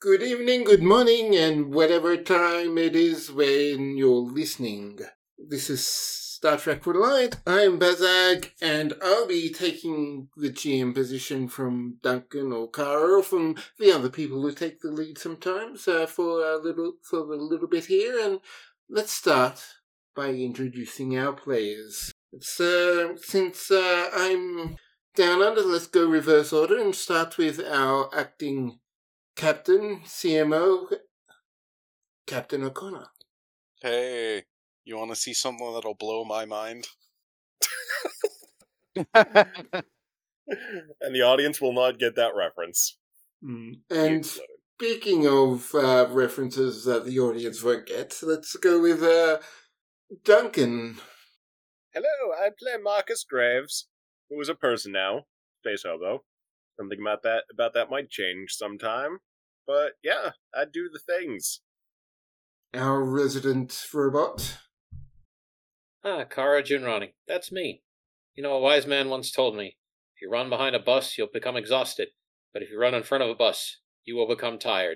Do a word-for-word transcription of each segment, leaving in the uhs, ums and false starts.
Good evening, good morning, and whatever time it is when you're listening. This is Star Trek Reliant. I'm Bazag, and I'll be taking the G M position from Duncan or Kara, or from the other people who take the lead sometimes uh, for a little for a little bit here. And let's start by introducing our players. It's, uh, since uh, I'm down under, let's go reverse order and start with our acting Captain, C M O, Captain O'Connor. Hey, you want to see something that'll blow my mind? And the audience will not get that reference. Mm. And speaking of uh, references that the audience won't get, let's go with uh, Duncan. Hello, I play Marcus Graves, who is a person now. Space hobo. Something about that about that might change sometime. But yeah, I do the things. Our resident robot. Ah, Kara Junrani. That's me. You know, a wise man once told me, if you run behind a bus, you'll become exhausted. But if you run in front of a bus, you will become tired.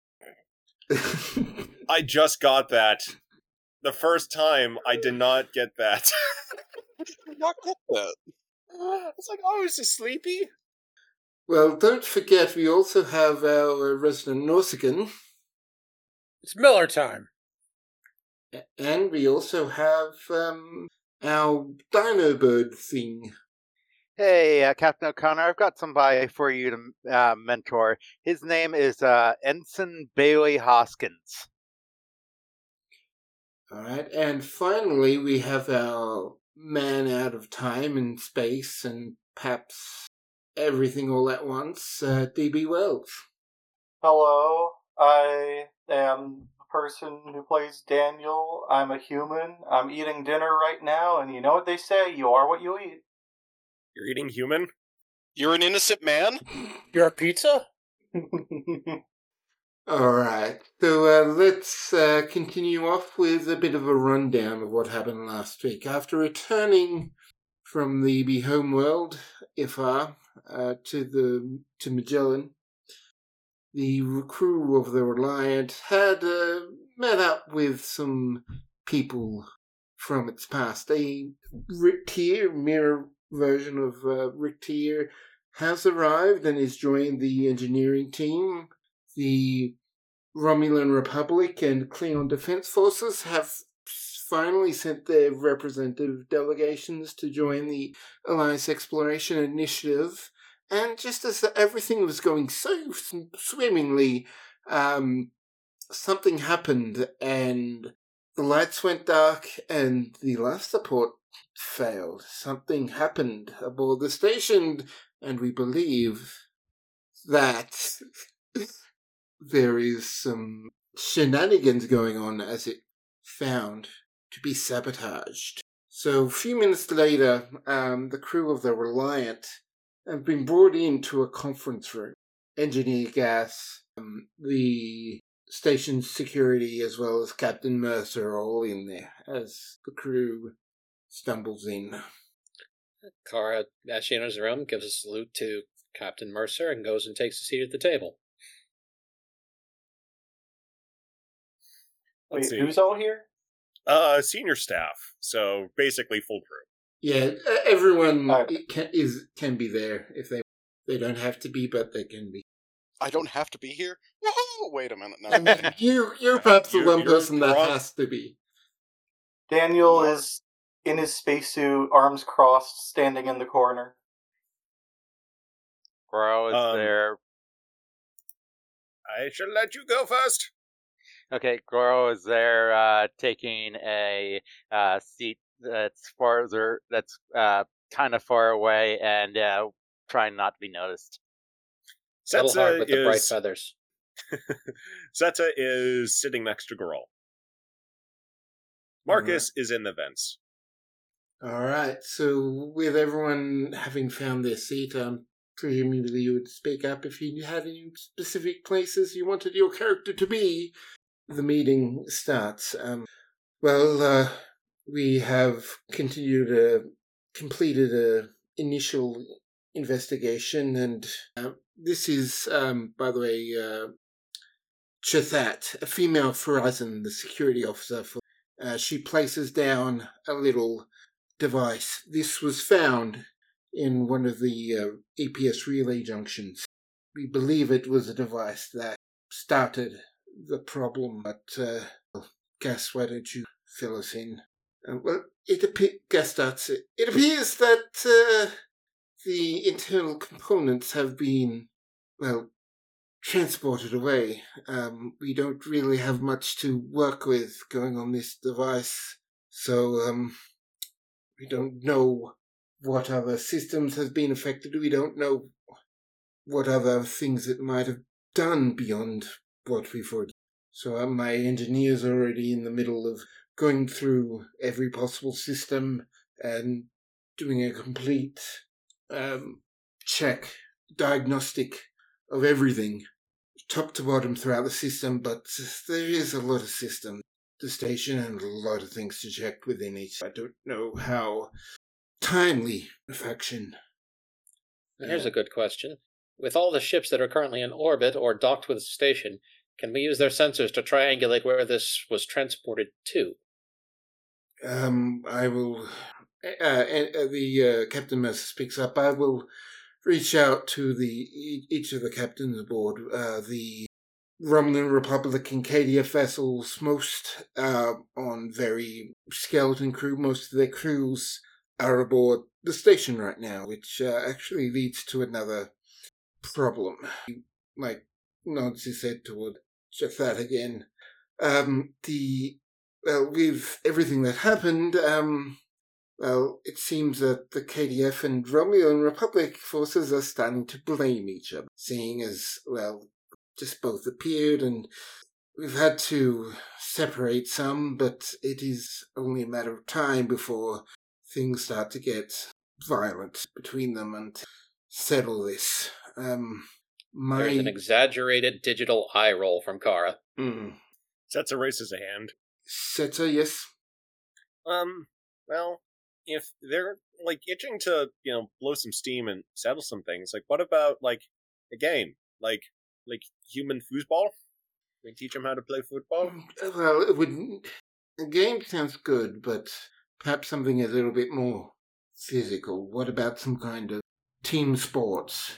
I just got that. The first time, I did not get that. I did not get that. It's like, oh, I was just sleepy. Well, don't forget we also have our resident Nausicaan. It's Miller time. And we also have um, our Dino Bird thing. Hey, uh, Captain O'Connor, I've got somebody for you to uh, mentor. His name is uh, Ensign Bailey Hoskins. All right, and finally we have our man out of time and space and perhaps everything all at once, uh, D B Wells. Hello, I am the person who plays Daniel. I'm a human. I'm eating dinner right now, and you know what they say, you are what you eat. You're eating human? You're an innocent man? You're a pizza? Alright, so uh, let's uh, continue off with a bit of a rundown of what happened last week. After returning from the Be Homeworld, Ifar, uh, to the to Magellan, the crew of the Reliant had uh, met up with some people from its past. A Rick Tier, mirror version of uh, Rick Tier, has arrived and is joined the engineering team. The Romulan Republic and Klingon Defense Forces have finally sent their representative delegations to join the Alliance Exploration Initiative. And just as everything was going so swimmingly, um, something happened and the lights went dark and the life support failed. Something happened aboard the station, and we believe that there is some shenanigans going on as it found to be sabotaged. So a few minutes later, um, the crew of the Reliant have been brought into a conference room. Engineer Gas, um, the station's security, as well as Captain Mercer are all in there as the crew stumbles in. Kara, as she enters the room, gives a salute to Captain Mercer and goes and takes a seat at the table. Wait, who's all here? Uh, senior staff. So basically full crew. Yeah, everyone Okay. can, is can be there if they they don't have to be, but they can be. I don't have to be here? Woohoo! Wait a minute. No. And you, you're perhaps the You're- one you're person that drunk. has to be. Daniel is in his spacesuit, arms crossed, standing in the corner. Gro is Um, there. I shall let you go first. Okay, Goro is there, uh, taking a uh, seat that's farther, that's uh, kind of far away, and uh, trying not to be noticed. Settle hard Setsa with the bright is feathers. Setsa is sitting next to Girl. Marcus is in the vents. All right. So with everyone having found their seat, um, presumably you would speak up if you had any specific places you wanted your character to be. The meeting starts. Um, well, uh, we have continued a completed a initial investigation, and uh, this is, um, by the way, uh, Chathat, a female Farazan, the security officer. For, uh, she places down a little device. This was found in one of the uh, E P S relay junctions. We believe it was a device that started the problem, but uh, Gas, why don't you fill us in? Uh, well, it appears, Gas starts it. It appears that uh, the internal components have been, well, transported away. Um, we don't really have much to work with going on this device, so um, we don't know what other systems have been affected. We don't know what other things it might have done beyond what we've already. So uh, my engineer's already in the middle of going through every possible system and doing a complete um, check, diagnostic of everything, top to bottom throughout the system, but there is a lot of system, the station, and a lot of things to check within each. I don't know how timely faction. Here's a good question. With all the ships that are currently in orbit or docked with the station, can we use their sensors to triangulate where this was transported to? Um, I will... Uh, uh, the uh, Captain Mercer speaks up. I will reach out to the each of the captains aboard. Uh, the Romulan Republic and K D F vessels, most uh, on very skeleton crew. Most of their crews are aboard the station right now, which uh, actually leads to another problem. Like nods his head toward Jafat again. Um, the well, with everything that happened, um, well, it seems that the K D F and Romulan Republic forces are starting to blame each other, seeing as, well, just both appeared, and we've had to separate some, but it is only a matter of time before things start to get violent between them and settle this. Um, my... There's an exaggerated digital eye roll from Kara. Mm. Setzer raises a hand. Setzer, yes? Um, well, if they're, like, itching to, you know, blow some steam and settle some things, like, what about, like, a game? Like, like human foosball? We teach them how to play football? Well, it wouldn't... A game sounds good, but perhaps something a little bit more physical. What about some kind of team sports?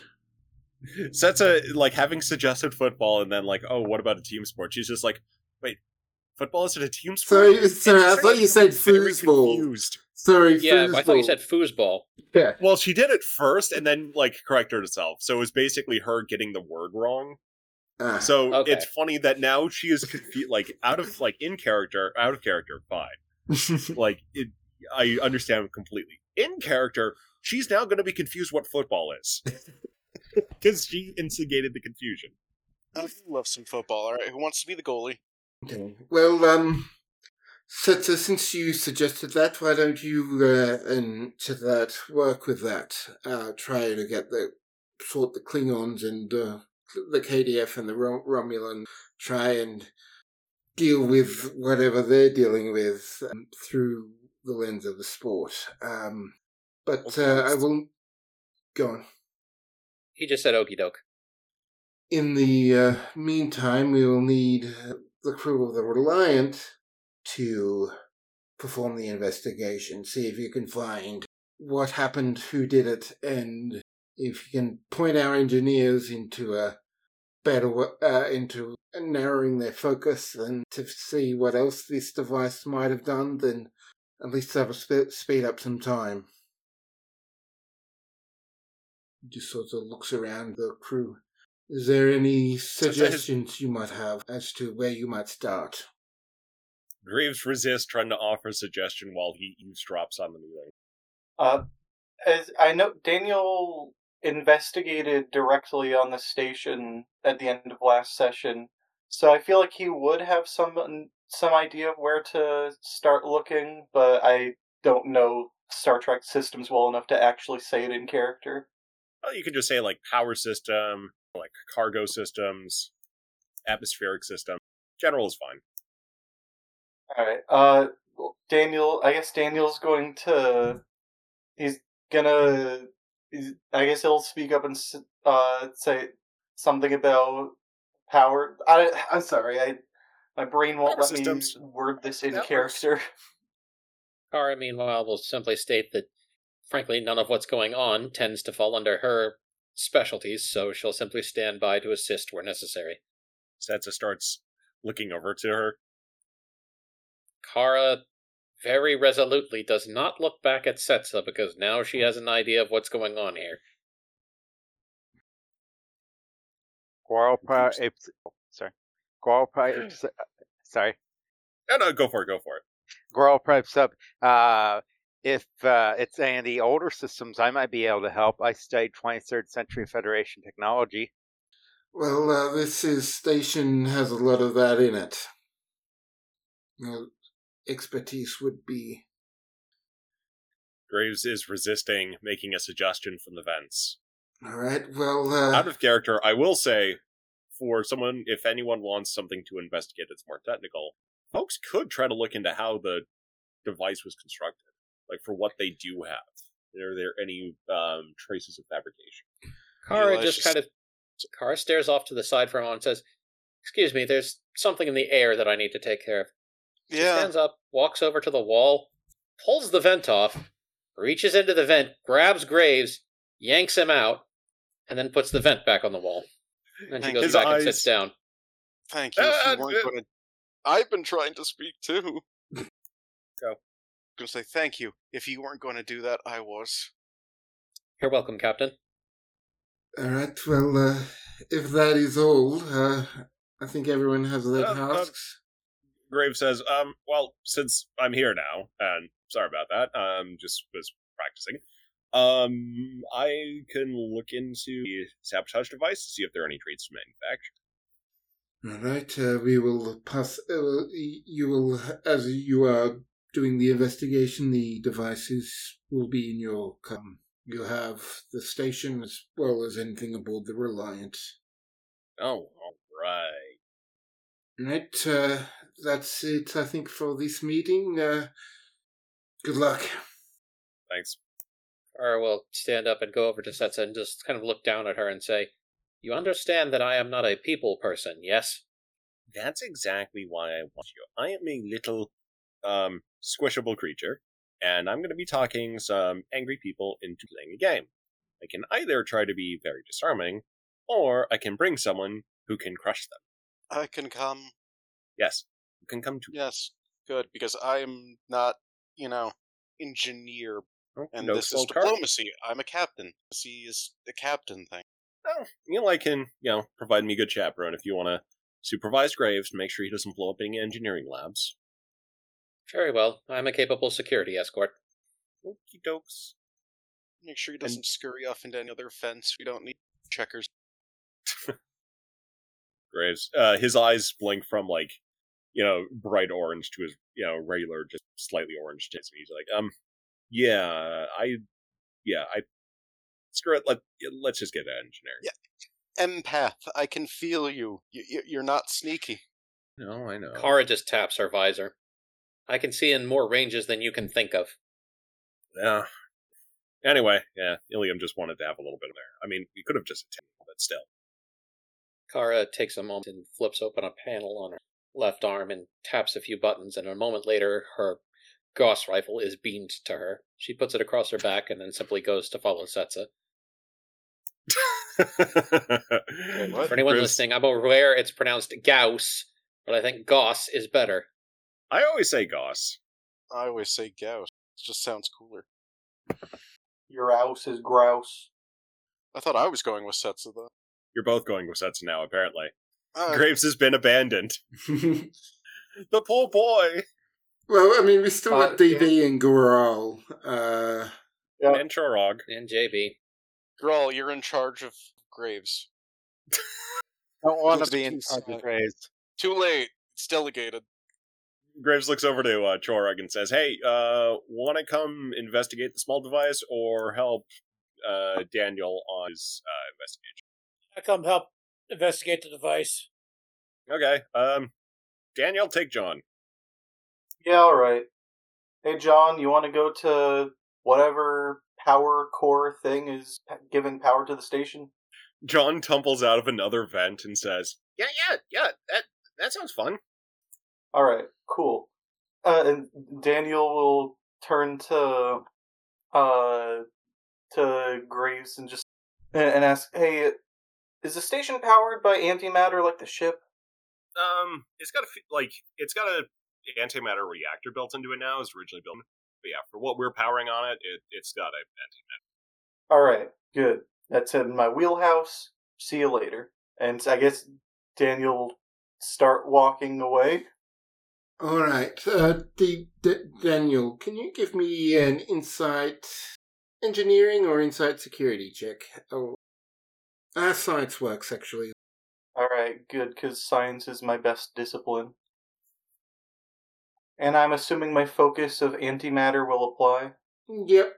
Setza, like, having suggested football and then, like, oh, what about a team sport? She's just like, wait, football isn't a team sport? Sorry, sorry I thought you said foosball. Confused. Sorry, Yeah, foosball. I thought you said foosball. Yeah. Well, she did it first and then, like, corrected herself. So it was basically her getting the word wrong. Ah. So Okay. it's funny that now she is confu- like, out of, like, in character, out of character, fine. Like, it, I understand completely. In character, she's now going to be confused what football is. Because she instigated the confusion. I love some football, alright? Who wants to be the goalie? Okay. Well, um, Setzer, since you suggested that, why don't you, uh, and to that, work with that? Uh, try to get the, sort the Klingons and, uh, the K D F and the Rom- Romulan, try and deal with whatever they're dealing with um, through the lens of the sport. Um, but, uh, I will, go on. He just said okie doke. In the uh, meantime, we will need the crew of the Reliant to perform the investigation, see if you can find what happened, who did it, and if you can point our engineers into a better, uh, into narrowing their focus and to see what else this device might have done, then at least that will sp- speed up some time. Just sort of looks around the crew. Is there any suggestions you might have as to where you might start? Greaves resists trying to offer a suggestion while he eavesdrops on the meeting. Uh, as I know, Daniel investigated directly on the station at the end of last session, so I feel like he would have some some idea of where to start looking, but I don't know Star Trek systems well enough to actually say it in character. Well, you could just say, like, power system, like, cargo systems, atmospheric system. General is fine. Alright, uh, Daniel, I guess Daniel's going to, he's gonna, he's, I guess he'll speak up and, uh, say something about power. I, I'm sorry, I my brain won't Power let systems. me word this in Networks. character. Kara, meanwhile, will simply state that, frankly, none of what's going on tends to fall under her specialties, so she'll simply stand by to assist where necessary. Setsa starts looking over to her. Kara very resolutely does not look back at Setsa because now she has an idea of what's going on here. Quarrel pipes. Sorry. Quarrel pipes. Sorry. No, no, go for it, go for it. Quarrel pipes up. Uh, if uh, it's any of the older systems, I might be able to help. I studied twenty-third century Federation technology. Well, uh, this is station has a lot of that in it. Well, expertise would be. Graves is resisting making a suggestion from the vents. All right. Well, uh, Out of character, I will say, for someone, if anyone wants something to investigate that's more technical, folks could try to look into how the device was constructed. Like, for what they do have. Are there any um, traces of fabrication? Kara Eli just just- kind of... Kara stares off to the side for a moment and says, "Excuse me, there's something in the air that I need to take care of." She Yeah. stands up, walks over to the wall, pulls the vent off, reaches into the vent, grabs Graves, yanks him out, and then puts the vent back on the wall. Then she Thank goes his back eyes- and sits down. Thank you. If Uh, you weren't uh, going to, I've been trying to speak too. Go. Going to say thank you. If you weren't going to do that, I was. You're welcome, Captain. all right. Well, uh, if that is all, uh, I think everyone has their Uh, uh, tasks. Graves says, um, well, since I'm here now, and sorry about that, um, just was practicing, um, I can look into the sabotage device to see if there are any traits to manufacture. All right. Uh, we will pass. Uh, you will, as you are doing the investigation, the devices will be in your. Um, you have the station as well as anything aboard the Reliant. Oh, alright. Right. Uh, that's it. I think for this meeting. Uh, good luck. Thanks. Kara will stand up and go over to Setsa and just kind of look down at her and say, "You understand that I am not a people person, yes?" That's exactly why I want you. I am a little, um, squishable creature, and I'm going to be talking some angry people into playing a game. I can either try to be very disarming, or I can bring someone who can crush them. I can come. Yes, you can come to Yes, good, because I'm not, you know, engineer, Oh, and no this is slow card. diplomacy. I'm a captain. Diplomacy is the captain thing. Oh, you know, I can, you know, provide me a good chaperone if you want to supervise Graves to make sure he doesn't blow up any engineering labs. Very well. I'm a capable security escort. Okie dokes. Make sure he doesn't scurry off into any other fence. We don't need checkers. Graves, uh, his eyes blink from, like, you know, bright orange to his, you know, regular, just slightly orange tints, and he's like, um, yeah, I, yeah, I, screw it, let, let's just get that engineering. Yeah. Empath, I can feel you. you. you- You're not sneaky. No, I know. Kara just taps her visor. "I can see in more ranges than you can think of." Yeah. Anyway, yeah, Ilium just wanted to have a little bit of there. I mean, we could have just attacked, but still. Kara takes a moment and flips open a panel on her left arm and taps a few buttons, and a moment later her Gauss rifle is beamed to her. She puts it across her back and then simply goes to follow Setsa. what? For anyone Graves- listening, I'm aware it's pronounced Gauss, but I think Gauss is better. I always say Gauss. I always say Gauss. It just sounds cooler. Your house is grouse. I thought I was going with Setsa, though. You're both going with Setsu now, apparently. Uh, Graves has been abandoned. The poor boy. Well, I mean, we still Uh, got D D and Goral. Uh, Yeah. And Chorog. And J B. Grawl, you're in charge of Graves. Don't want Looks to be in too charge of sad. Graves. Too late. It's delegated. Graves looks over to uh, Chorog and says, hey, uh, want to come investigate the small device or help uh, Daniel on his uh, investigation? I come help investigate the device. Okay, um, Daniel, take John. Yeah, alright. Hey, John, you want to go to whatever power core thing is p- giving power to the station? John tumbles out of another vent and says, Yeah, yeah, yeah. That that sounds fun. All right, cool. Uh, and Daniel will turn to uh to Graves and just and, and ask, "Hey, is the station powered by antimatter like the ship?" Um, it's got a f- like it's got a antimatter reactor built into it now. It's originally built, but yeah, for what we're powering on it, it it's got a antimatter. All right, good. That's in my wheelhouse. See you later. And I guess Daniel will start walking away. All right, uh, D- D- Daniel, can you give me an insight engineering or insight security check? Oh, ah, science works actually. All right, good, because science is my best discipline. And I'm assuming my focus of antimatter will apply. Yep.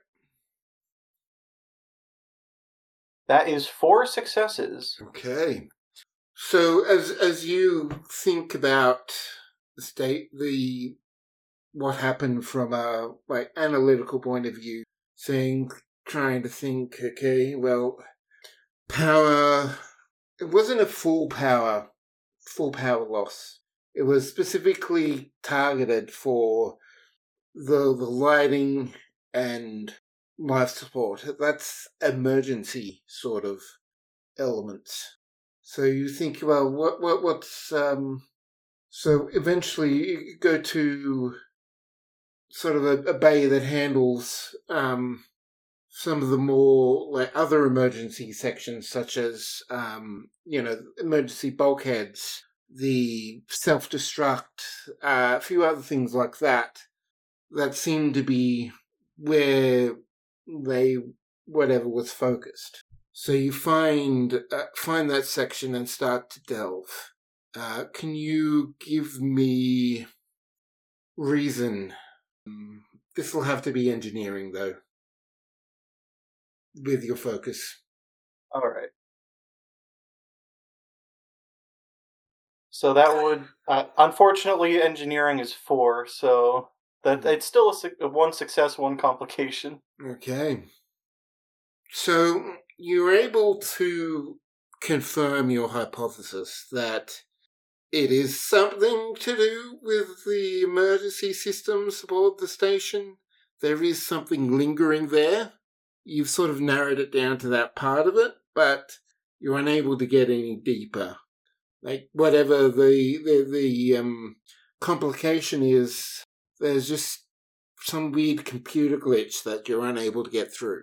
That is four successes. Okay. So as as you think about the state, the what happened from a like analytical point of view, saying, trying to think, okay, well, power. It wasn't a full power, full power loss. It was specifically targeted for the the lighting and life support. That's emergency sort of elements. So you think, well, what what what's um. So eventually you go to sort of a, a bay that handles um some of the more like other emergency sections, such as um, you know, emergency bulkheads, the self-destruct, uh, a few other things like that, that seem to be where they whatever was focused. So you find uh, find that section and start to delve. Uh, can you give me reason? Um, this will have to be engineering, though, with your focus. All right. So that would, uh, unfortunately, engineering is four, so that it's still a, su- a one success, one complication. Okay. So you're able to confirm your hypothesis that it is something to do with the emergency systems aboard the station. There is something lingering there. You've sort of narrowed it down to that part of it, but you're unable to get any deeper. Like, whatever the the, the um, complication is, there's just some weird computer glitch that you're unable to get through.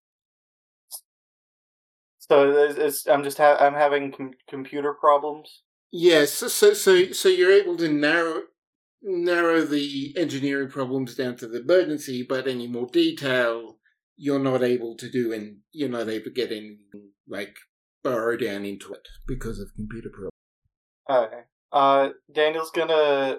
So it's, it's, I'm just ha- I'm having com- computer problems. Yes, so, so so so you're able to narrow narrow the engineering problems down to the emergency, but any more detail you're not able to do, and you're not able to get anything like burrow down into it because of computer problems. Okay. Uh, Daniel's gonna,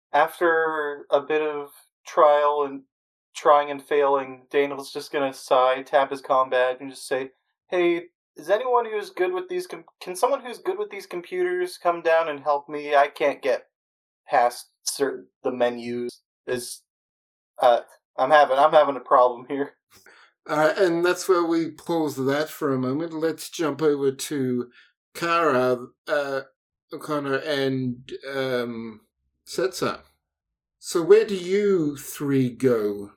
after a bit of trial and trying and failing, Daniel's just gonna sigh, tap his comm bag, and just say, "Hey, is anyone who's good with these? Com- can someone who's good with these computers come down and help me? I can't get past certain the menus. Is uh, I'm having I'm having a problem here." Uh, and that's where we pause that for a moment. Let's jump over to Kara, uh, O'Connor, and um, Setsa. So where do you three go?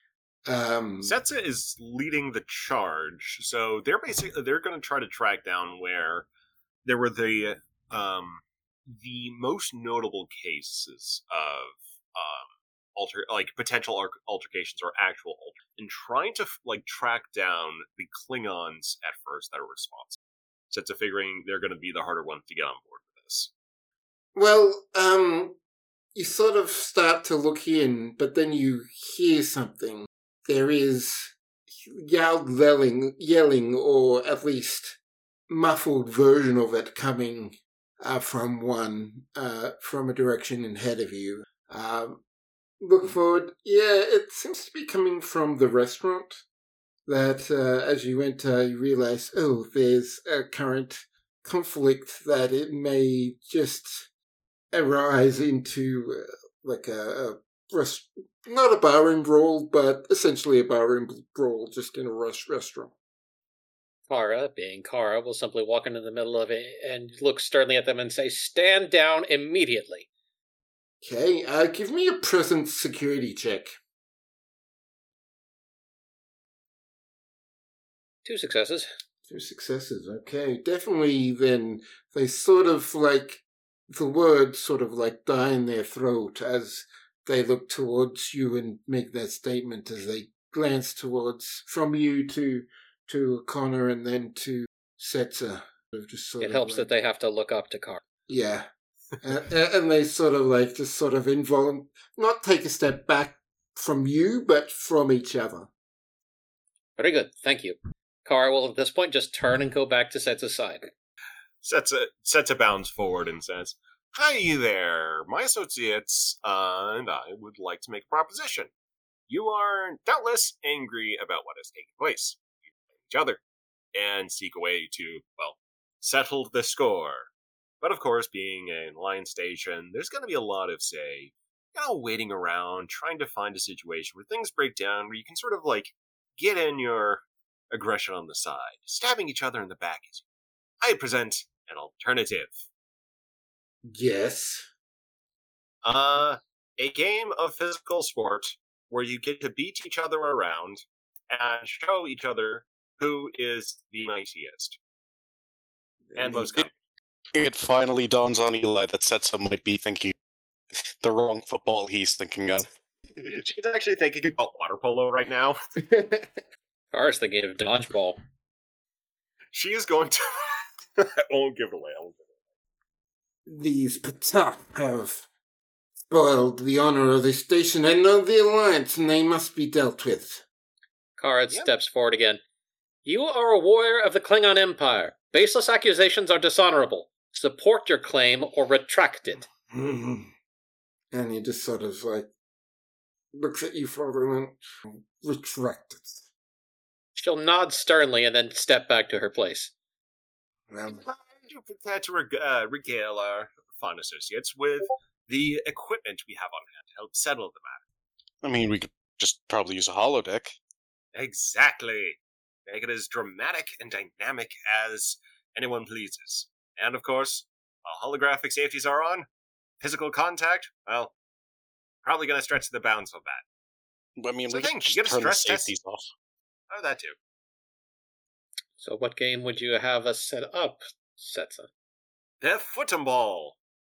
Um, Setsa is leading the charge, so they're basically they're going to try to track down where there were the um, the most notable cases of um, alter like potential altercations or actual alter, and trying to like track down the Klingons at first that are responsible. Setsa figuring they're going to be the harder ones to get on board with this. Well, um, you sort of start to look in, but then you hear something. There is yelled yelling, yelling, or at least muffled version of it coming uh, from one, uh, from a direction ahead of you. Um, look forward. Yeah, it seems to be coming from the restaurant. That uh, as you enter, you realize, oh, there's a current conflict that it may just arise into uh, like a, a rest- not a barroom brawl, but essentially a barroom brawl just in a rest- restaurant. Kara, being Kara, will simply walk into the middle of it and look sternly at them and say, "Stand down immediately." Okay, uh, give me a present security check. Two successes. Two successes, okay. Definitely then, they sort of like, the words sort of like die in their throat as they look towards you and make that statement, as they glance towards, from you to to Connor and then to Setzer. Just sort It of helps like, that they have to look up to Kara. Yeah. uh, and they sort of like, just sort of involun not take a step back from you, but from each other. Very good, thank you. Kara will at this point just turn and go back to Setzer's side. Setsa, Setsa bounds forward and says, "Hi there, my associates, uh, and I would like to make a proposition. You are doubtless angry about what has taken place. You blame each other, and seek a way to, well, settle the score. But of course, being in Lion Station, there's going to be a lot of, say, you know, waiting around, trying to find a situation where things break down, where you can sort of, like, get in your aggression on the side. Stabbing each other in the back is... I present an alternative. Yes. Uh, a game of physical sport where you get to beat each other around and show each other who is the mightiest. And most It, it finally dawns on Eli that Setsa might be thinking the wrong football he's thinking of. She's actually thinking about water polo right now. Kara's thinking of dodgeball. She is going to... I won't give it away. I won't give it away. These Pata have spoiled the honor of the station and of the Alliance, and they must be dealt with. Kara Yep. steps forward again. You are a warrior of the Klingon Empire. Baseless accusations are dishonorable. Support your claim or retract it. And he just sort of like looks at you for a moment, retract it. She'll nod sternly and then step back to her place. Um, I do prepare to reg- uh, regale our fond associates with the equipment we have on hand to help settle the matter. I mean, we could just probably use a holodeck. Exactly. Make it as dramatic and dynamic as anyone pleases. And of course, while holographic safeties are on, physical contact, well, probably going to stretch the bounds of that. I mean, So we I think could just you get a turn the stress test. safeties off. Oh, that too. So what game would you have us set up, Setsa? The football.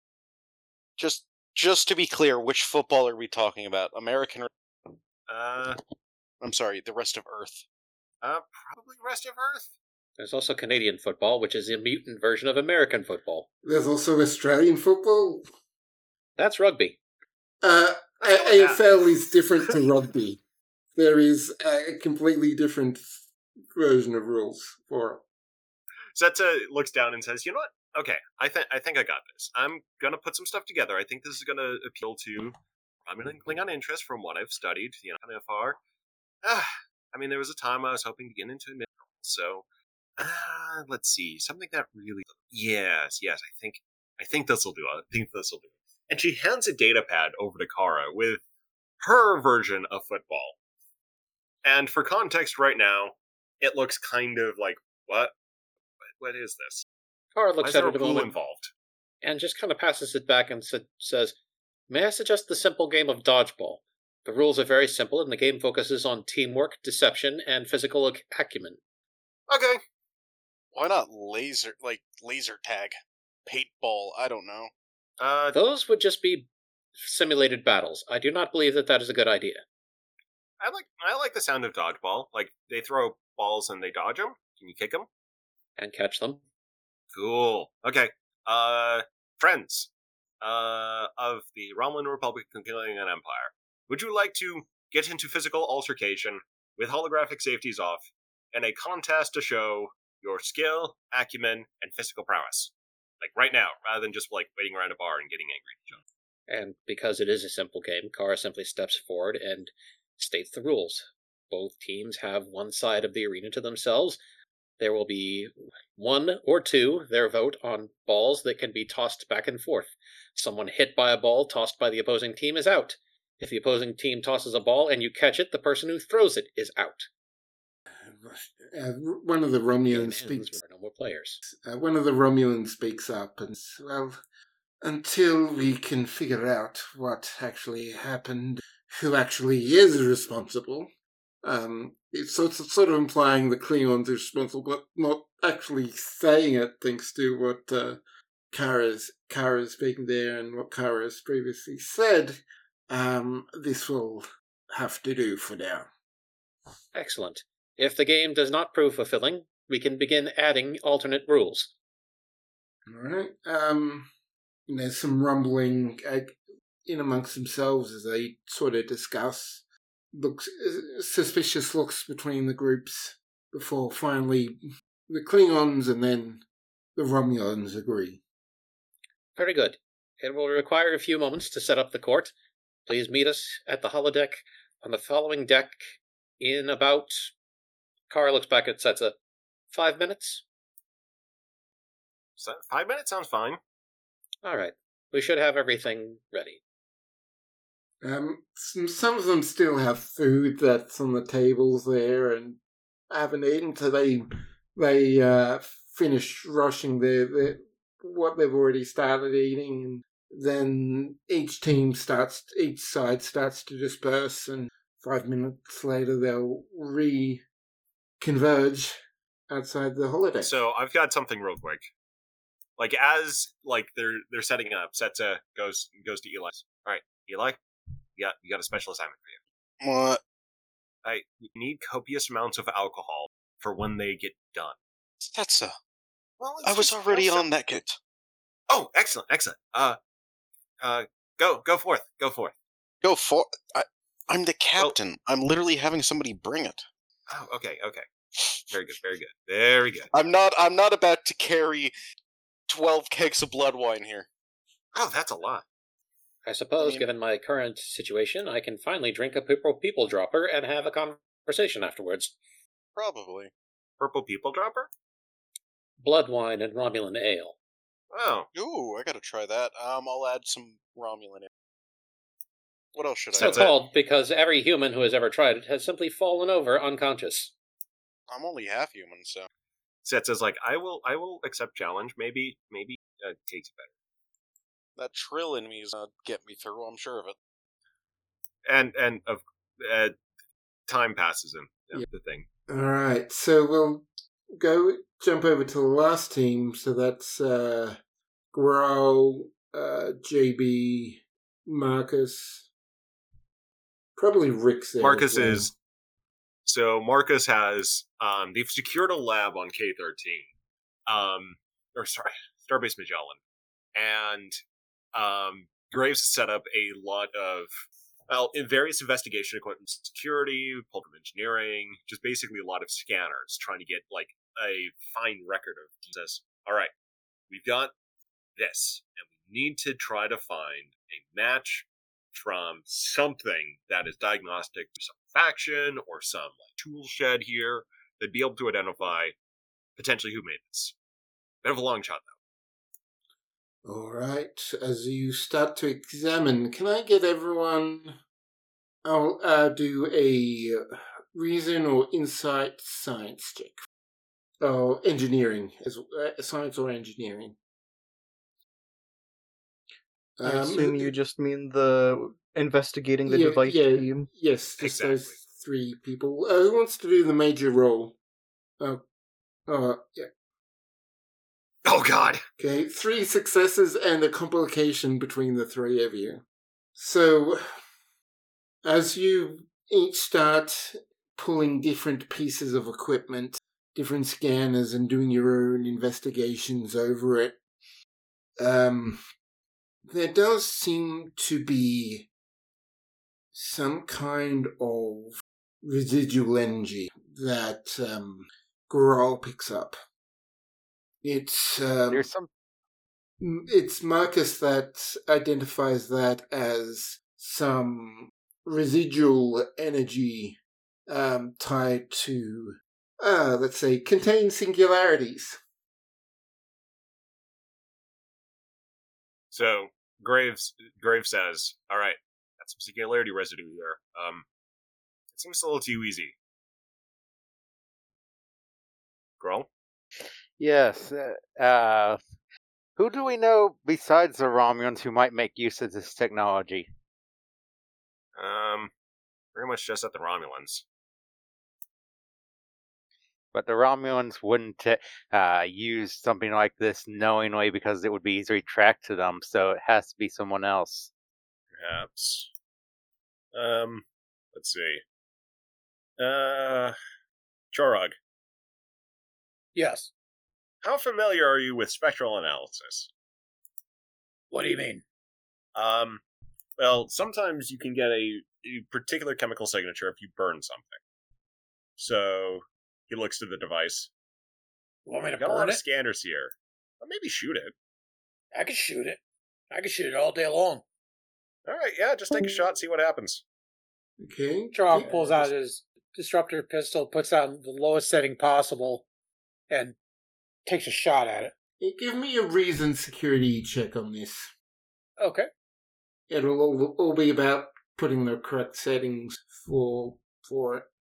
Just, just to be clear, which football are we talking about? American or... Uh, I'm sorry, the rest of Earth. uh, probably rest of Earth. There's also Canadian football, which is a mutant version of American football. There's also Australian football. That's rugby. Uh, A- AFL is different to rugby. There is a completely different version of rules for it. Setsa looks down and says, "You know what? Okay, I think I think I got this. I'm gonna put some stuff together. I think this is gonna appeal to prominent Klingon interest from what I've studied. You know, kind of far. Ah, I mean, there was a time I was hoping to get into mid, so uh, let's see, something that really. Yes, yes. I think I think this will do. I think this will do." And she hands a data pad over to Kara with her version of football. And for context, right now, it looks kind of like what? What is this? Kara Why looks is at there it a a pool moment involved? and just kind of passes it back and sa- says, "May I suggest the simple game of dodgeball? The rules are very simple, and the game focuses on teamwork, deception, and physical ac- acumen." Okay. Why not laser, like, laser tag? Paintball, I don't know. Uh, Those would just be simulated battles. I do not believe that that is a good idea. I like I like the sound of dodgeball. Like they throw balls and they dodge them. Can you kick them? And catch them. Cool. Okay. Uh, friends, uh, of the Romulan Republic and Klingon Empire, would you like to get into physical altercation with holographic safeties off in a contest to show your skill, acumen, and physical prowess? Like right now, rather than just like waiting around a bar and getting angry at each other. And because it is a simple game, Kara simply steps forward and states the rules. Both teams have one side of the arena to themselves. There will be one or two, their vote, on balls that can be tossed back and forth. Someone hit by a ball tossed by the opposing team is out. If the opposing team tosses a ball and you catch it, the person who throws it is out. uh, one of the Game Romulans ends speaks. when there are no more players. Uh, one of the Romulans speaks up and says, well, until we can figure out what actually happened, who actually is responsible, um, it's, so it's sort of implying the Klingons are responsible, but not actually saying it, thanks to what uh, Kara's, Kara's speaking there and what Kara has previously said. Um, this will have to do for now. Excellent. If the game does not prove fulfilling, we can begin adding alternate rules. All right. Um, there's some rumbling uh, in amongst themselves as they sort of discuss looks uh, suspicious looks between the groups before finally the Klingons and then the Romulans agree. Very good. It will require a few moments to set up the court. Please meet us at the holodeck on the following deck in about... Kara looks back at Setsa. Five minutes? So five minutes sounds fine. All right. We should have everything ready. Um, some, some of them still have food that's on the tables there and haven't eaten, so they they uh, finish rushing their, their what they've already started eating, and then each team starts, each side starts to disperse, and five minutes later they'll re-converge outside the holodeck. So I've got something real quick. Like as like they're they're setting up, Setsa goes goes to Eli. All right, Eli, you got you got a special assignment for you. What? I need copious amounts of alcohol for when they get done. That's a... Well, I was already on that kit. Oh, excellent, excellent. Uh, uh, go go forth, go forth. Go for... I, I'm the captain. I'm literally having somebody bring it. Oh, okay, okay. Very good, very good, very good. I'm not. I'm not about to carry twelve kegs of blood wine here. Oh, that's a lot. I suppose, I mean- given my current situation, I can finally drink a people, people dropper and have a conversation afterwards. Probably. Purple people dropper? Blood wine and Romulan ale. Oh, Ooh, I gotta try that. Um, I'll add some Romulan in. What else should I So That's add? it. called because every human who has ever tried it has simply fallen over unconscious. I'm only half human, so... Setsa's like, I will, I will accept challenge. Maybe, maybe uh, takes it better. That trill in me is gonna get me through, I'm sure of it. And and of uh, time passes him. You know, Yeah. The thing. All right, so we'll go jump over to the last team. So that's uh, Growl, uh, J B, Marcus, probably Rick's there. Marcus as well. is. So Marcus has. Um, they've secured a lab on K thirteen. Um, or sorry, Starbase Magellan, and um, Graves has set up a lot of. Well, in various investigation equipment, security, pulp engineering, just basically a lot of scanners trying to get like a fine record of this. All right, we've got this, and we need to try to find a match from something that is diagnostic, some faction or some like tool shed here that'd be able to identify potentially who made this. Bit of a long shot, though. All right, as you start to examine, can I get everyone? I'll uh, do a reason or insight science check. Oh, engineering, as uh, science or engineering. I Um, assume you just mean the investigating the yeah, device yeah, team. Yes, just those Exactly. three people. Uh, who wants to do the major role? Oh, uh, yeah. Oh God! Okay, three successes and a complication between the three of you. So, as you each start pulling different pieces of equipment, different scanners, and doing your own investigations over it, um, there does seem to be some kind of residual energy that um, Goral picks up. It's um, There's some. it's Marcus that identifies that as some residual energy um, tied to, uh, let's say, contained singularities. So Graves Graves says, "All right, that's some singularity residue here. Um, it seems a little too easy. Grohl? Yes. Uh, uh, who do we know besides the Romulans who might make use of this technology? Um, pretty much just at the Romulans. But the Romulans wouldn't uh, use something like this knowingly because it would be easily tracked to them, so it has to be someone else. Perhaps. Um, let's see. Uh, Chorog, Yes. how familiar are you with spectral analysis? What do you mean? Um, well, sometimes you can get a, a particular chemical signature if you burn something. So, he looks to the device. You want me to Got a lot burn of it? scanners here. Or maybe shoot it. I can shoot it. I can shoot it all day long. Alright, yeah, just take a shot, see what happens. Okay. Trog pulls out his disruptor pistol, puts on the lowest setting possible, and takes a shot at it. Hey, give me a reason security check on this. Okay. It'll all, all be about putting the correct settings for for it.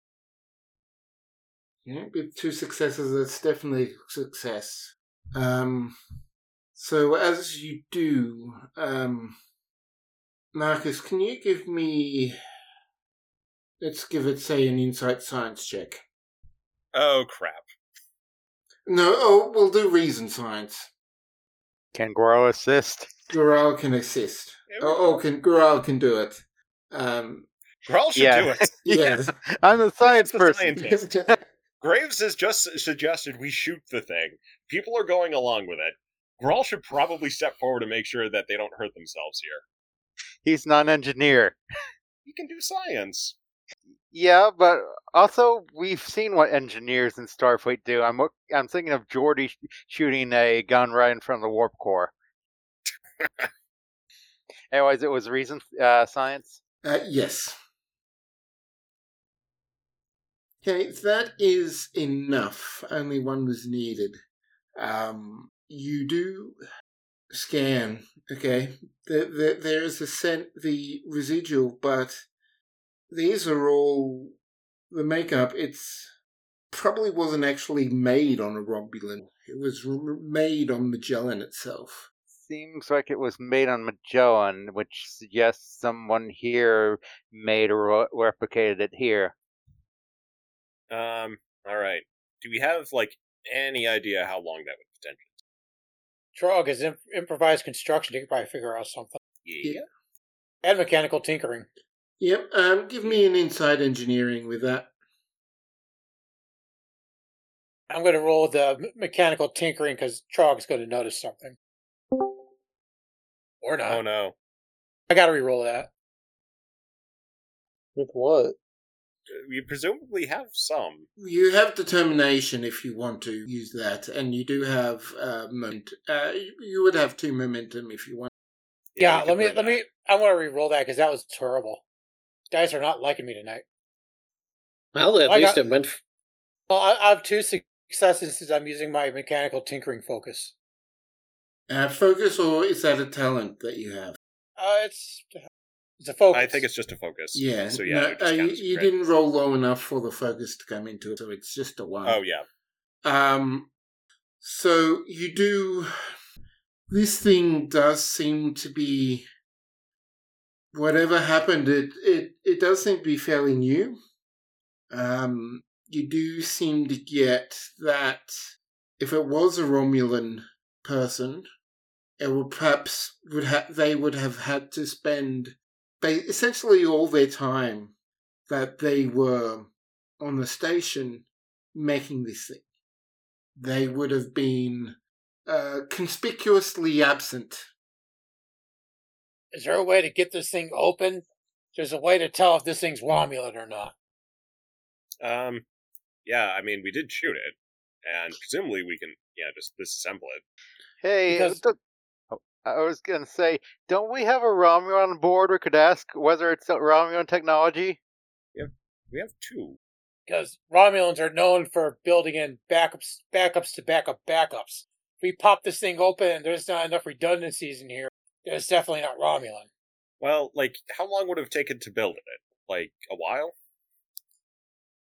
Yeah, with two successes, that's definitely a success. Um, so as you do, um, Marcus, can you give me? Let's give it, say, an insight science check. Oh, crap. No, oh, we'll do reason science. Can Goro assist? Gural can assist. Oh, oh, can Gural can do it. Um, Grohl should Yeah. do it. yeah. I'm a science the person. scientist. Graves has just suggested we shoot the thing. People are going along with it. Grohl should probably step forward and make sure that they don't hurt themselves here. He's not an engineer. He can do science. Yeah, but also we've seen what engineers in Starfleet do. I'm I'm thinking of Geordi sh- shooting a gun right in front of the warp core. Anyways, it was reason uh, science. Uh, yes. Okay, that is enough. Only one was needed. Um, you do scan. Okay, there, there, there is a cent the residual, but these are all the makeup. It's probably wasn't actually made on a Romulan. It was r- made on Magellan itself. Seems like it was made on Magellan, which suggests someone here made or re- replicated it here. Um, alright. Do we have, like, any idea how long that would potentially Trog is imp- improvised construction. He could probably figure out something. take? Yeah. And mechanical tinkering. Yep. Um, give me an inside engineering with that. I'm going to roll the me- mechanical tinkering because Trog's going to notice something. Or not. Oh no. I got to re-roll that. With what? We presumably have some. You have determination if you want to use that, and you do have uh, moment. Uh, you you would have two momentum if you want. Yeah, we let can me burn let that. me. I want to re-roll that because that was terrible. Guys are not liking me tonight. Well, at I least got- it went. F- Well, I, I have two successes since I'm using my mechanical tinkering focus. Uh, focus, or is that a talent that you have? Uh, it's it's a focus. I think it's just a focus. Yeah. So yeah, no, it just uh, you, counts as you crit. didn't roll low enough for the focus to come into it, so it's just a one. Oh yeah. Um, so you do. This thing does seem to be. Whatever happened, it it it does seem to be fairly new. Um, you do seem to get that if it was a Romulan person, it would perhaps would ha- they would have had to spend ba- essentially all their time that they were on the station making this thing. They would have been uh, conspicuously absent. Is there a way to get this thing open? There's a way to tell if this thing's Romulan or not. Um, yeah. I mean, we did shoot it, and presumably we can, yeah, just disassemble it. Hey, Because- th- oh, I was gonna say, don't we have a Romulan on board we could ask whether it's a Romulan technology? We have two. Because Romulans are known for building in backups, backups to backup backups. If we pop this thing open and there's not enough redundancies in here, it's definitely not Romulan. Well, like, how long would it have taken to build it? Like a while?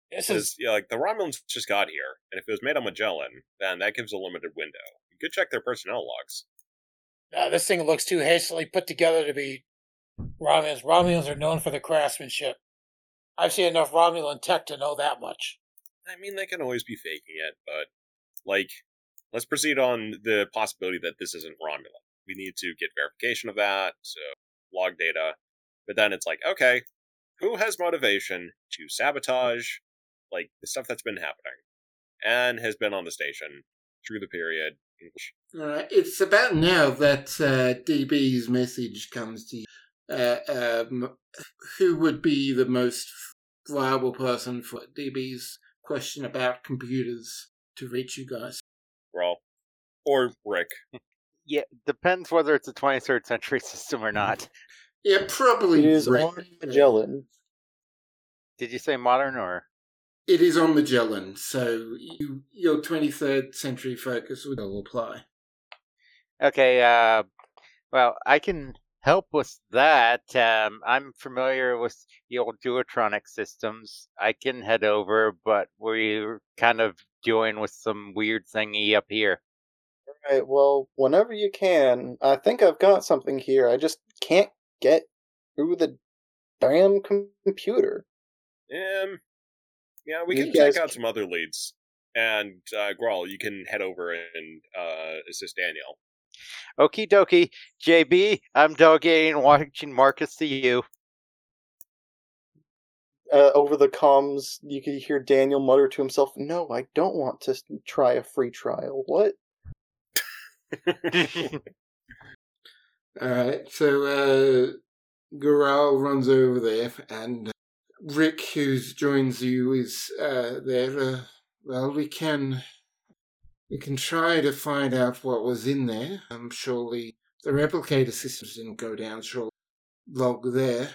This is Because yeah, like the Romulans just got here, and if it was made on Magellan, then that gives a limited window. You could check their personnel logs. uh, this thing looks too hastily put together to be Romulans. Romulans are known for their craftsmanship. I've seen enough Romulan tech to know that much. I mean, they can always be faking it, but like, let's proceed on the possibility that this isn't Romulan. We need to get verification of that, so log data. But then it's like, okay, who has motivation to sabotage, like, the stuff that's been happening, and has been on the station through the period in which... Alright, it's about now that uh, D B's message comes to you. Uh, um, who would be the most viable person for D B's question about computers to reach you guys? Well, or Rick. Yeah, depends whether it's a twenty-third century system or not. Yeah, probably It is Rick. on Magellan. Did you say modern or? It is on Magellan, so you, your twenty-third century focus would all apply. Okay, uh, well, I can help with that. Um, I'm familiar with the old Duotronic systems. I can head over, but we're kind of dealing with some weird thingy up here. Alright, well, whenever you can, I think I've got something here. I just can't get through the damn computer. Um, yeah, we You can guys check out c- some other leads. And, uh, Grawl, you can head over and uh, assist Daniel. Okie dokie. J B, I'm delegating watching Marcus to you. Uh, over the comms, you could hear Daniel mutter to himself, "No, I don't want to s- try a free trial." What? Alright, so uh, Gural runs over there, and Rick, who joins you, is uh, there. Uh, well, we can we can try to find out what was in there. Um, surely the replicator systems didn't go down. Surely log there.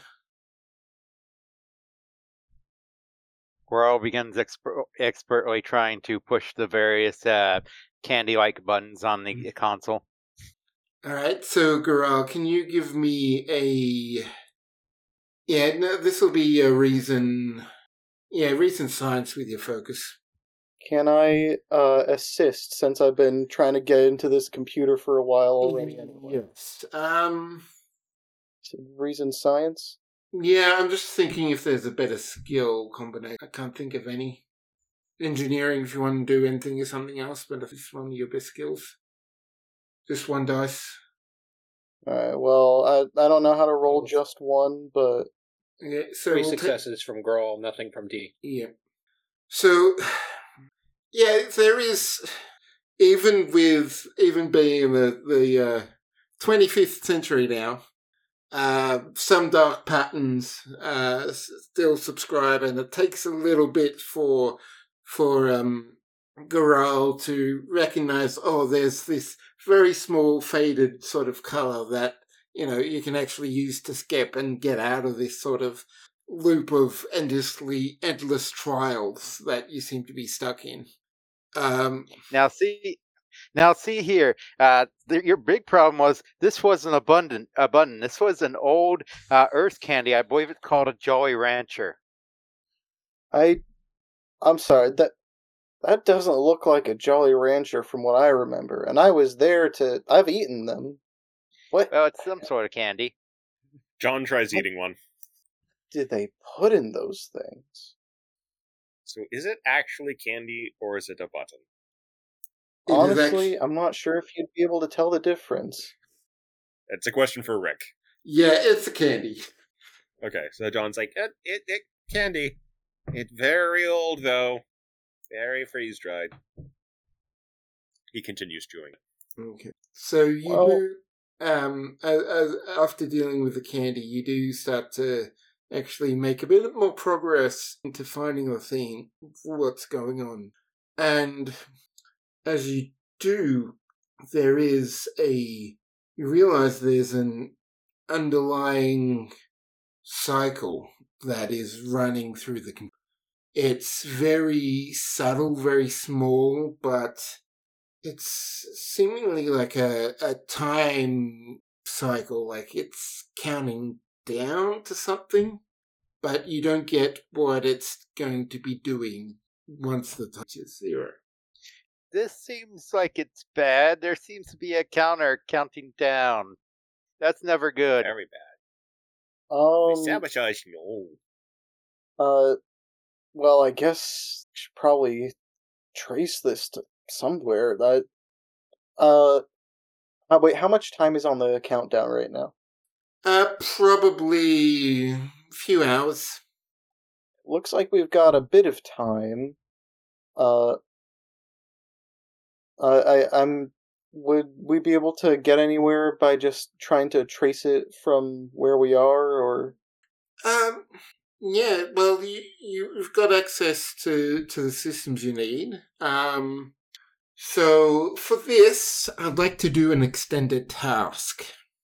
Gural begins exper- expertly trying to push the various uh, candy-like buttons on the console. Alright, so Gural, can you give me a... Yeah, no, this will be a reason... Yeah, reason science with your focus. Can I uh, assist since I've been trying to get into this computer for a while already? Anyway? Yes. Um... So reason science? Yeah, I'm just thinking if there's a better skill combination. I can't think of any. Engineering, if you want to do anything, or something else, but if it's one of your best skills. Just one dice. Alright, well, I, I don't know how to roll just one, but Yeah, so Three we'll take- successes from Grawl, nothing from D. Yeah. So, yeah, there is, even with, even being the, the uh, twenty-fifth century now, uh, some dark patterns uh, s- still subscribe, and it takes a little bit for, for um, Gural to recognize, oh, there's this very small faded sort of color that, you know, you can actually use to skip and get out of this sort of loop of endlessly endless trials that you seem to be stuck in. Um, Now see, now see here. Uh, the, your big problem was this wasn't abundant. Abundant. This was an old uh, Earth candy. I believe it's called a Jolly Rancher. I... I'm sorry, that that doesn't look like a Jolly Rancher from what I remember, and I was there to... I've eaten them. What Well, it's some sort of candy. John tries eating one. did they put in those things? So is it actually candy, or is it a button? it is Honestly, actu- I'm not sure if you'd be able to tell the difference. It's a question for Rick. yeah, it's a candy. Okay, so John's like, it, it, it candy. It's very old, though. Very freeze-dried. He continues chewing. Okay. So you Well- do, um, as, as, after dealing with the candy, you do start to actually make a bit more progress into finding the thing, what's going on. And as you do, there is a, you realize there's an underlying cycle that is running through the computer. It's very subtle, very small, but it's seemingly like a, a time cycle, like it's counting down to something. but you don't get what it's going to be doing once the time is zero. This seems like it's bad. There seems to be a counter counting down. That's never good. Very bad. Um, Sabotage. No. uh, well, I guess we should probably trace this to somewhere. That, uh, uh, wait, how much time is on the countdown right now? Uh, probably a few hours. Looks like we've got a bit of time. Uh, uh, I, I'm. Would we be able to get anywhere by just trying to trace it from where we are, or? Um, yeah, well, you, you've got access to, to the systems you need. Um, so for this, I'd like to do an extended task.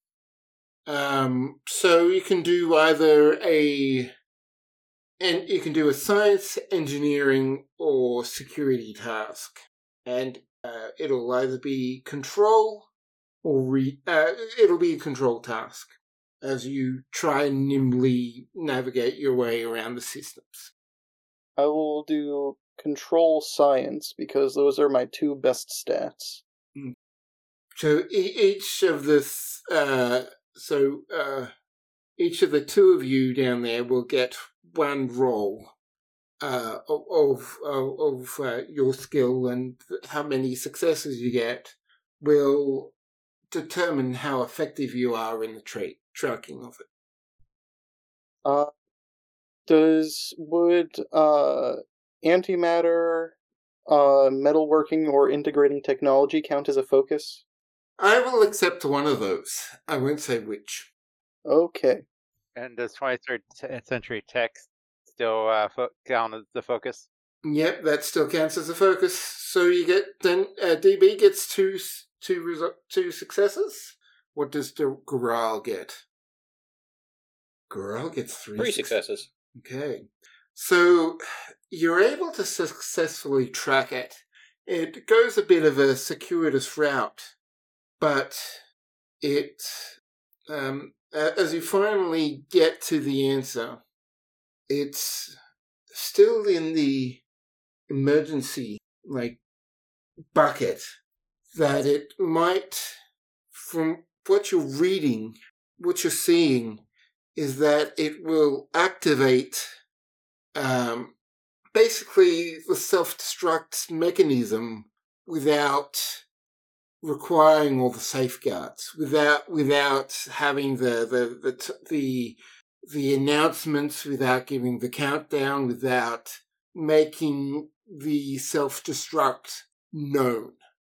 Um, so you can do either a, and you can do a science, engineering, or security task. And uh, it'll either be control or re- uh, it'll be a control task as you try and nimbly navigate your way around the systems. I will do control science because those are my two best stats. So e- each of the th- uh, so uh, each of the two of you down there will get one roll uh, of of, of uh, your skill, and how many successes you get will determine how effective you are in the tra- tracking of it. Uh, does would uh antimatter, uh, metalworking, or integrating technology count as a focus? I will accept one of those. I won't say which. Okay. And does twenty-third t- century tech still uh, fo- count as the focus? Yep, that still counts as a focus. So you get then uh, D B gets two two resu- two successes. What does the Goral get? Goral gets three. Three suc- successes. Okay, so you're able to successfully track it. It goes a bit of a circuitous route, but it um, a- as you finally get to the answer, it's still in the emergency like bucket that it might, from what you're reading, what you're seeing is that it will activate um, basically the self-destruct mechanism without requiring all the safeguards, without without having the the the t- the, the announcements, without giving the countdown, without making the self-destruct known.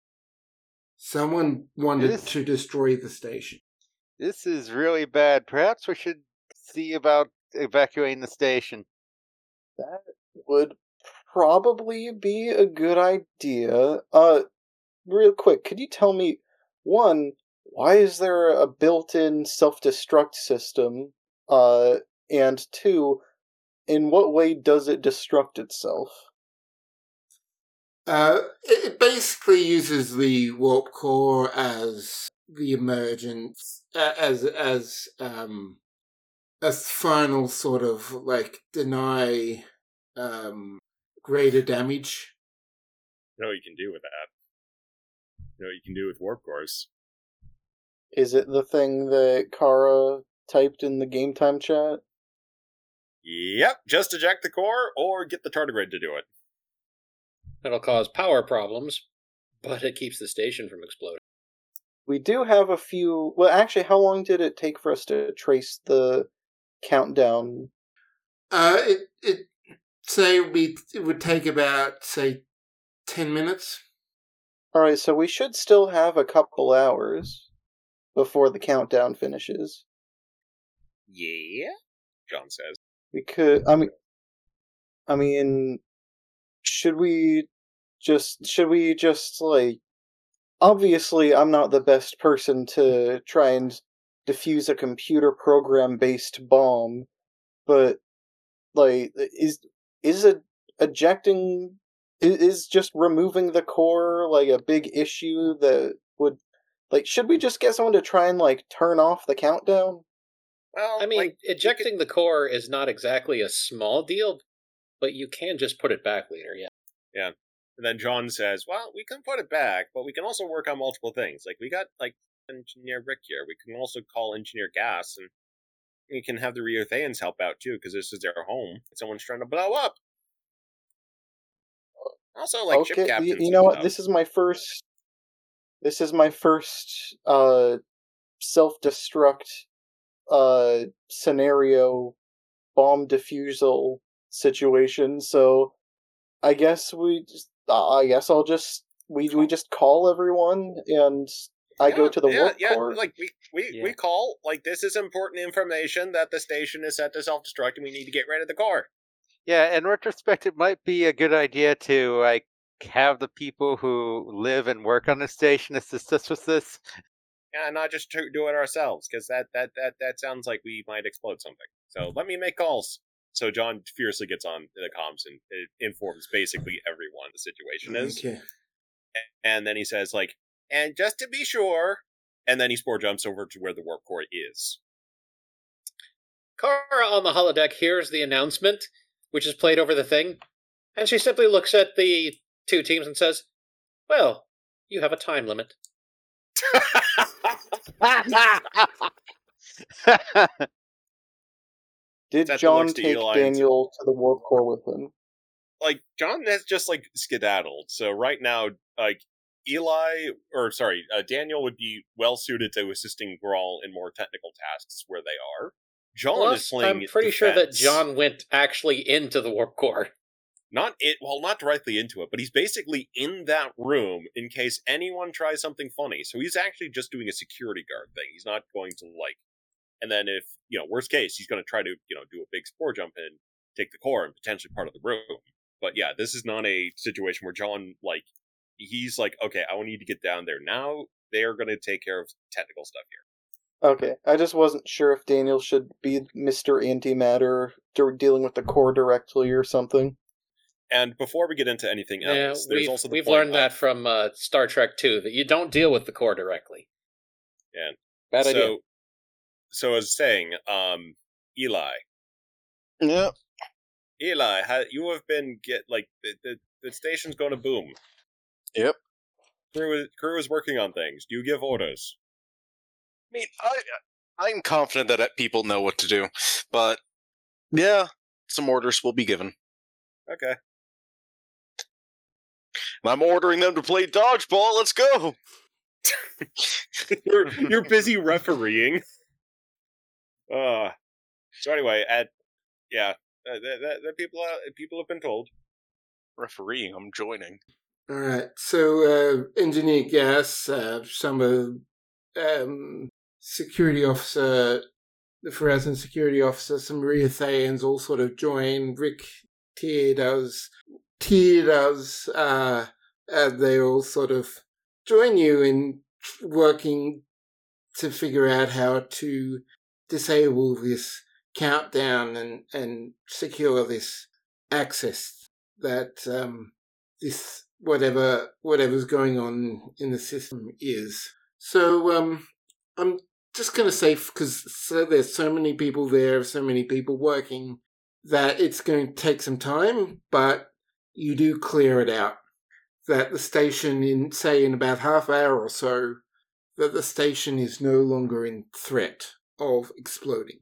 Someone wanted This- to destroy the station. This is really bad. Perhaps we should see about evacuating the station. That would probably be a good idea. Uh, real quick, could you tell me, one, why is there a built-in self-destruct system? Uh, and two, in what way does it destruct itself? Uh, it basically uses the warp core as the emergence, uh, as as um, a final sort of like deny um, greater damage. You know what you can do with that. You know what you can do with warp cores. Is it the thing that Kara typed in the game time chat? Yep, just eject the core or get the tardigrade to do it. It'll cause power problems, but it keeps the station from exploding. We do have a few... Well, actually, how long did it take for us to trace the countdown? Uh, it it say it would, be, it would take about say ten minutes. Alright, so we should still have a couple hours before the countdown finishes. Yeah, John says. We could... I mean... I mean... Should we just... Should we just, like... Obviously, I'm not the best person to try and defuse a computer program-based bomb, but, like, is is it ejecting... Is just removing the core, like, a big issue that would... Like, should we just get someone to try and, like, turn off the countdown? Well, I mean, like, ejecting the core is not exactly a small deal, but you can just put it back later, yeah. Yeah. And then John says, well, we can put it back, but we can also work on multiple things. Like, we got, like, Engineer Rick here. We can also call Engineer Gas, and we can have the Riothans help out, too, because this is their home. Someone's trying to blow up. Also, like, ship Okay, you, captains. you and know what? stuff. This is my first. This is my first uh, self-destruct uh, scenario, bomb defusal situation. So, I guess we. Just, uh, I guess I'll just we we just call everyone, and I yeah, go to the yeah, warp yeah. core. Like, we, we, Yeah. we call, like, this is important information that the station is set to self-destruct, and we need to get rid of the core. Yeah, in retrospect, it might be a good idea to like have the people who live and work on the station assist us with this. Yeah, not just to do it ourselves, because that, that, that, that sounds like we might explode something. So let me make calls. So John fiercely gets on the comms and it informs basically everyone the situation is. Okay. And then he says, like, and just to be sure, and then he spore jumps over to where the warp core is. Kara on the holodeck hears the announcement, which is played over the thing, and she simply looks at the two teams and says, well, you have a time limit. Did Seth John looks to take Eli and- Daniel to the warp core with him? Like, John has just, like, skedaddled. So right now, like, Eli, or sorry, uh, Daniel would be well-suited to assisting Grawl in more technical tasks where they are. John is Plus, playing I'm pretty sure that defense. John went actually into the warp core. Not it, well, not directly into it, but he's basically in that room in case anyone tries something funny. So he's actually just doing a security guard thing. He's not going to, like, and then if, you know, worst case, he's going to try to, you know, do a big spore jump and take the core and potentially part of the room. But yeah, this is not a situation where John, like, he's like, okay, I need to get down there. Now they're going to take care of technical stuff here. Okay, I just wasn't sure if Daniel should be Mister Antimatter dir- dealing with the core directly or something. And before we get into anything Yeah, else, there's we've, also the we've point learned of- that from uh, Star Trek two, that you don't deal with the core directly. Yeah. Bad so, idea. So as saying, um, Eli, Yeah. Eli, ha- you have been get like the, the the station's going to boom. Yep. Crew is, crew is working on things. Do you give orders? I mean, I I'm confident that people know what to do, but yeah, some orders will be given. Okay. I'm ordering them to play dodgeball. Let's go. you're you're busy refereeing. Uh so anyway, at yeah, uh, that, that, that people uh, people have been told. Refereeing, I'm joining. All right. So, uh, Engineer Gas, uh, some of um, security officer, the Farazan security officer, some Riothans all sort of join. Rick Tier does, Tier does, uh, uh, they all sort of join you in working to figure out how to disable this countdown and, and secure this access that um, this whatever whatever's going on in the system is. So um, I'm just going to say, because so there's so many people there, so many people working, that it's going to take some time, but you do clear it out. That the station, in say in about half hour or so, that the station is no longer in threat of exploding.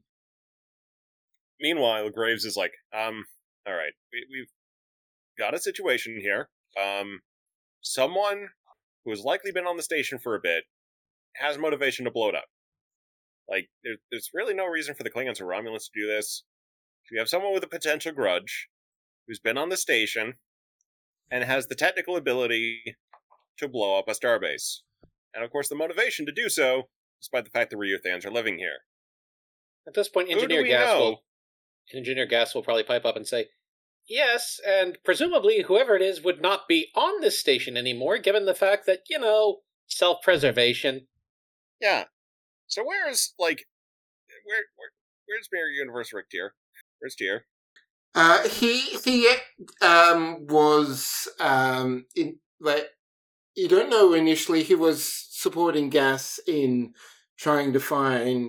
Meanwhile, Graves is like, um, all right, we, we've got a situation here. Um, someone who has likely been on the station for a bit has motivation to blow it up. Like, there, there's really no reason for the Klingons or Romulans to do this. We have someone with a potential grudge who's been on the station and has the technical ability to blow up a starbase. And of course, the motivation to do so, despite the fact that Riothans are living here. At this point, Who do Engineer we Gas know? will Engineer Gas will probably pipe up and say, yes, and presumably whoever it is would not be on this station anymore, given the fact that, you know, self-preservation. Yeah. So where's, like, where, where where's Mirror Universe Rick Tier? Where's Tier? Uh, he he um was um in like you don't know initially he was supporting Gas in trying to find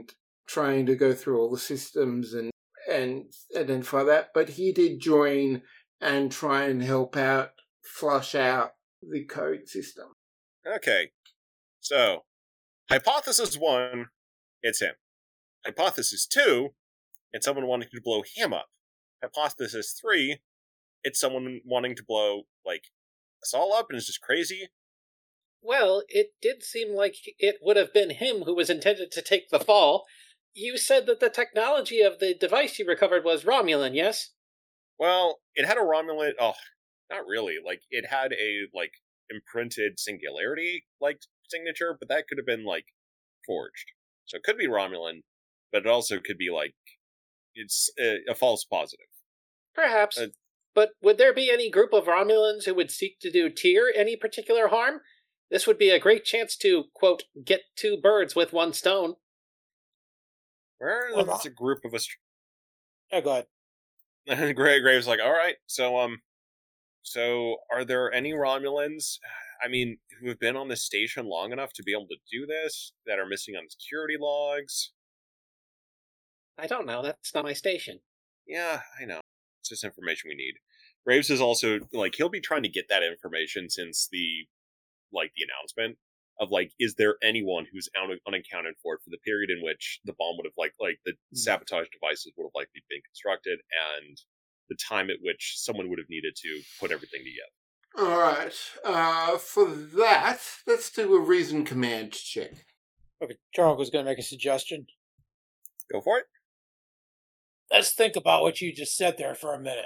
trying to go through all the systems and, and identify that, but he did join and try and help out, flush out the code system. Okay. So, hypothesis one, it's him. Hypothesis two, it's someone wanting to blow him up. Hypothesis three, it's someone wanting to blow, like, us all up and is just crazy. Well, it did seem like it would have been him who was intended to take the fall. You said that the technology of the device you recovered was Romulan, yes? Well, it had a Romulan... Oh, not really. Like, it had a, like, imprinted singularity, like, signature, but that could have been, like, forged. So it could be Romulan, but it also could be, like, it's a, a false positive. Perhaps. Uh, but would there be any group of Romulans who would seek to do Tyr any particular harm? This would be a great chance to, quote, get two birds with one stone. Where Well, is a group of us? Oh, go ahead. And Gray Graves like, all right, so um, so are there any Romulans? I mean, who have been on the station long enough to be able to do this? That are missing on security logs? I don't know. That's not my station. Yeah, I know. It's just information we need. Graves is also like he'll be trying to get that information since the like the announcement of like, is there anyone who's un- unaccounted for for the period in which the bomb would have like like the sabotage devices would have likely been constructed and the time at which someone would have needed to put everything together. All right. Uh, for that, let's do a reason command check. Okay, Charles was going to make a suggestion. Go for it. Let's think about what you just said there for a minute.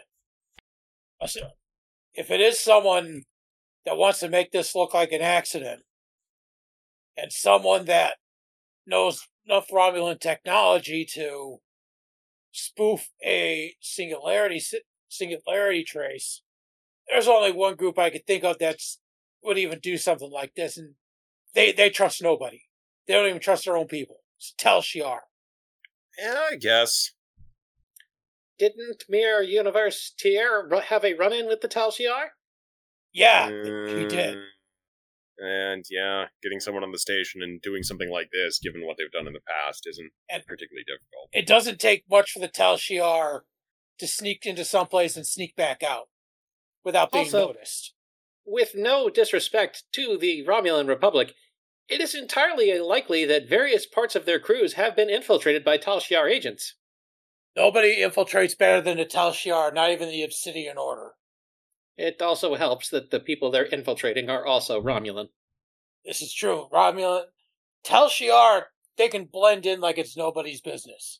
If it is someone that wants to make this look like an accident, and someone that knows enough Romulan technology to spoof a singularity singularity trace, there's only one group I could think of that's would even do something like this, and they they trust nobody. They don't even trust their own people. It's Tal Shiar. Yeah, I guess. Didn't Mirror Universe Tyr have a run-in with the Tal Shiar? Yeah, Mm, he did. And yeah, getting someone on the station and doing something like this, given what they've done in the past, isn't And particularly difficult. it doesn't take much for the Tal Shiar to sneak into someplace and sneak back out without being Also- noticed. With no disrespect to the Romulan Republic, it is entirely unlikely that various parts of their crews have been infiltrated by Tal Shiar agents. Nobody infiltrates better than the Tal Shiar, not even the Obsidian Order. It also helps that the people they're infiltrating are also Romulan. This is true. Romulan, Tal Shiar, they can blend in like it's nobody's business.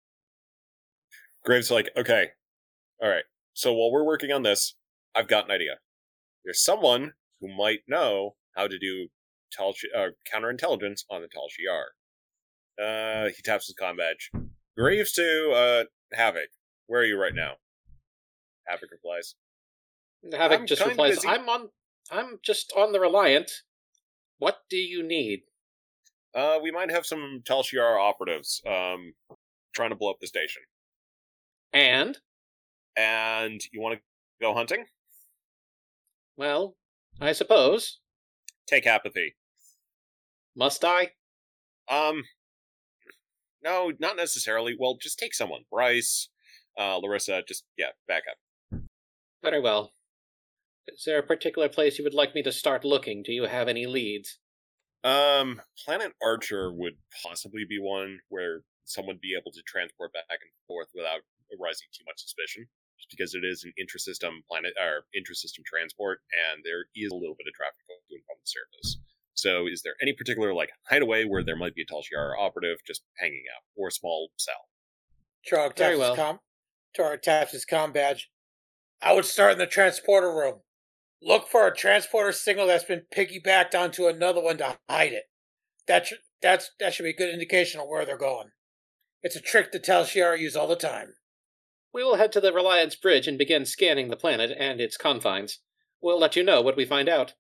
Graves like, okay, all right. So while we're working on this, I've got an idea. There's someone who might know how to do Tal- uh, counterintelligence on the Tal Shiar. Uh, he taps his comm badge. Graves to uh, Havoc. Where are you right now? Havoc replies. Havoc I'm just kinda replies, busy. I'm on I'm just on the Reliant. What do you need? Uh, we might have some Tal Shiar operatives um, trying to blow up the station. And? And you want to go hunting? Well, I suppose. Take apathy. Must I? Um, no, not necessarily. Well, just take someone. Bryce, uh, Larissa, just, yeah, back up. Very well. Is there a particular place you would like me to start looking? Do you have any leads? Um, Planet Archer would possibly be one where someone would be able to transport back and forth without arising too much suspicion. Just because it is an intrasystem planet, or intrasystem transport, and there is a little bit of traffic going to and from the surface. So is there any particular, like, hideaway where there might be a Tal Shiar operative just hanging out, or a small cell? Trog Very taps, well. his com- Trog taps his comm badge. I would start in the transporter room. Look for a transporter signal that's been piggybacked onto another one to hide it. That should, that's, that should be a good indication of where they're going. It's a trick the Tal Shiar use all the time. We will head to the Reliance Bridge and begin scanning the planet and its confines. We'll let you know what we find out.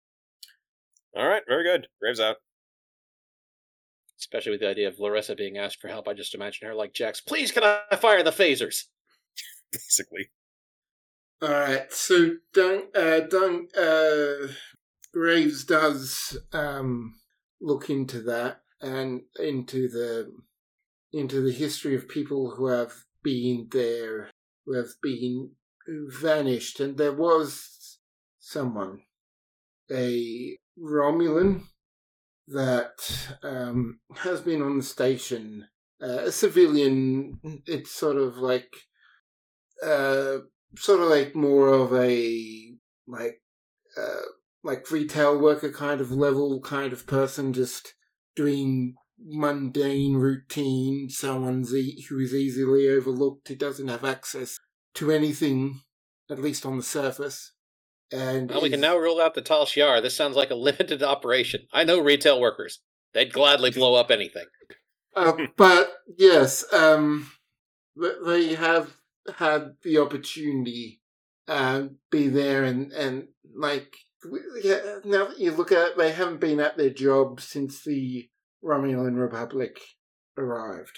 All right, very good. Graves out. Especially with the idea of Larissa being asked for help, I just imagine her like, Jax, please can I fire the phasers? Basically. All right, so Dun, uh, Dun, uh, Graves does um, look into that and into the into the history of people who have been there, who have been who vanished, and there was someone, a Romulan that um, has been on the station, uh, a civilian. It's sort of like, uh, sort of like more of a like, uh, like retail worker kind of level kind of person, just doing mundane routine. Someone's e- who is easily overlooked, who doesn't have access to anything, at least on the surface. And Well, we can is- now rule out the Tal Shiar. This sounds like a limited operation. I know retail workers. They'd gladly blow up anything. Uh, but yes, um, th- they have had the opportunity uh, be there and and like w- yeah. Now that you look at it, they haven't been at their job since the Romulan Republic arrived.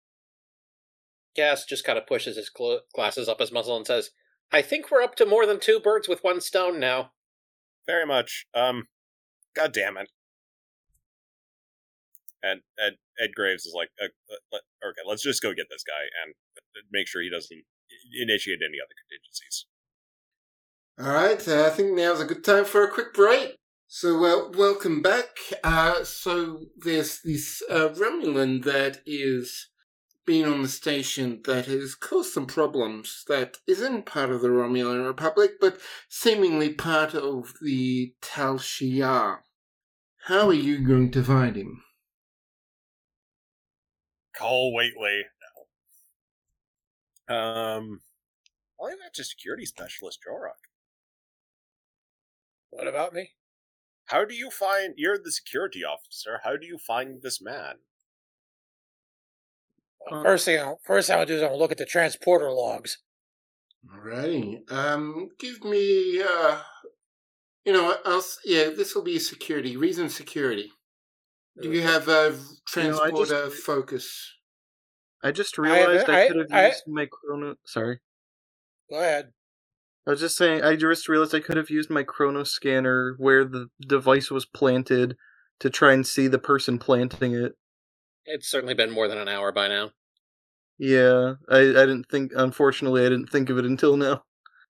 Gas just kind of pushes his cl- glasses up his muzzle and says, I think we're up to more than two birds with one stone now. Very much. Um, God damn it. And Ed, Ed Graves is like, uh, uh, okay, let's just go get this guy and make sure he doesn't initiate any other contingencies. All right, uh, I think now's a good time for a quick break. So, uh, welcome back. Uh, so, there's this uh, Romulan that is being on the station that has caused some problems, that isn't part of the Romulan Republic, but seemingly part of the Tal Shiar. How are you going to find him? Call Waitley. No. Um, why not just security specialist, Jorok? What about me? How do you find... You're the security officer. How do you find this man? Well, first thing, I'll, first thing I'll do is I'll look at the transporter logs. Alrighty. Um, give me, uh, you know what else? Yeah, this will be security. Reason security. Do you have a transporter just- focus? I just I have- realized I, I- could have I- used my chrono. Sorry. Go ahead. I was just saying, I just realized I could have used my chrono scanner where the device was planted to try and see the person planting it. It's certainly been more than an hour by now. Yeah, I, I didn't think, unfortunately, I didn't think of it until now.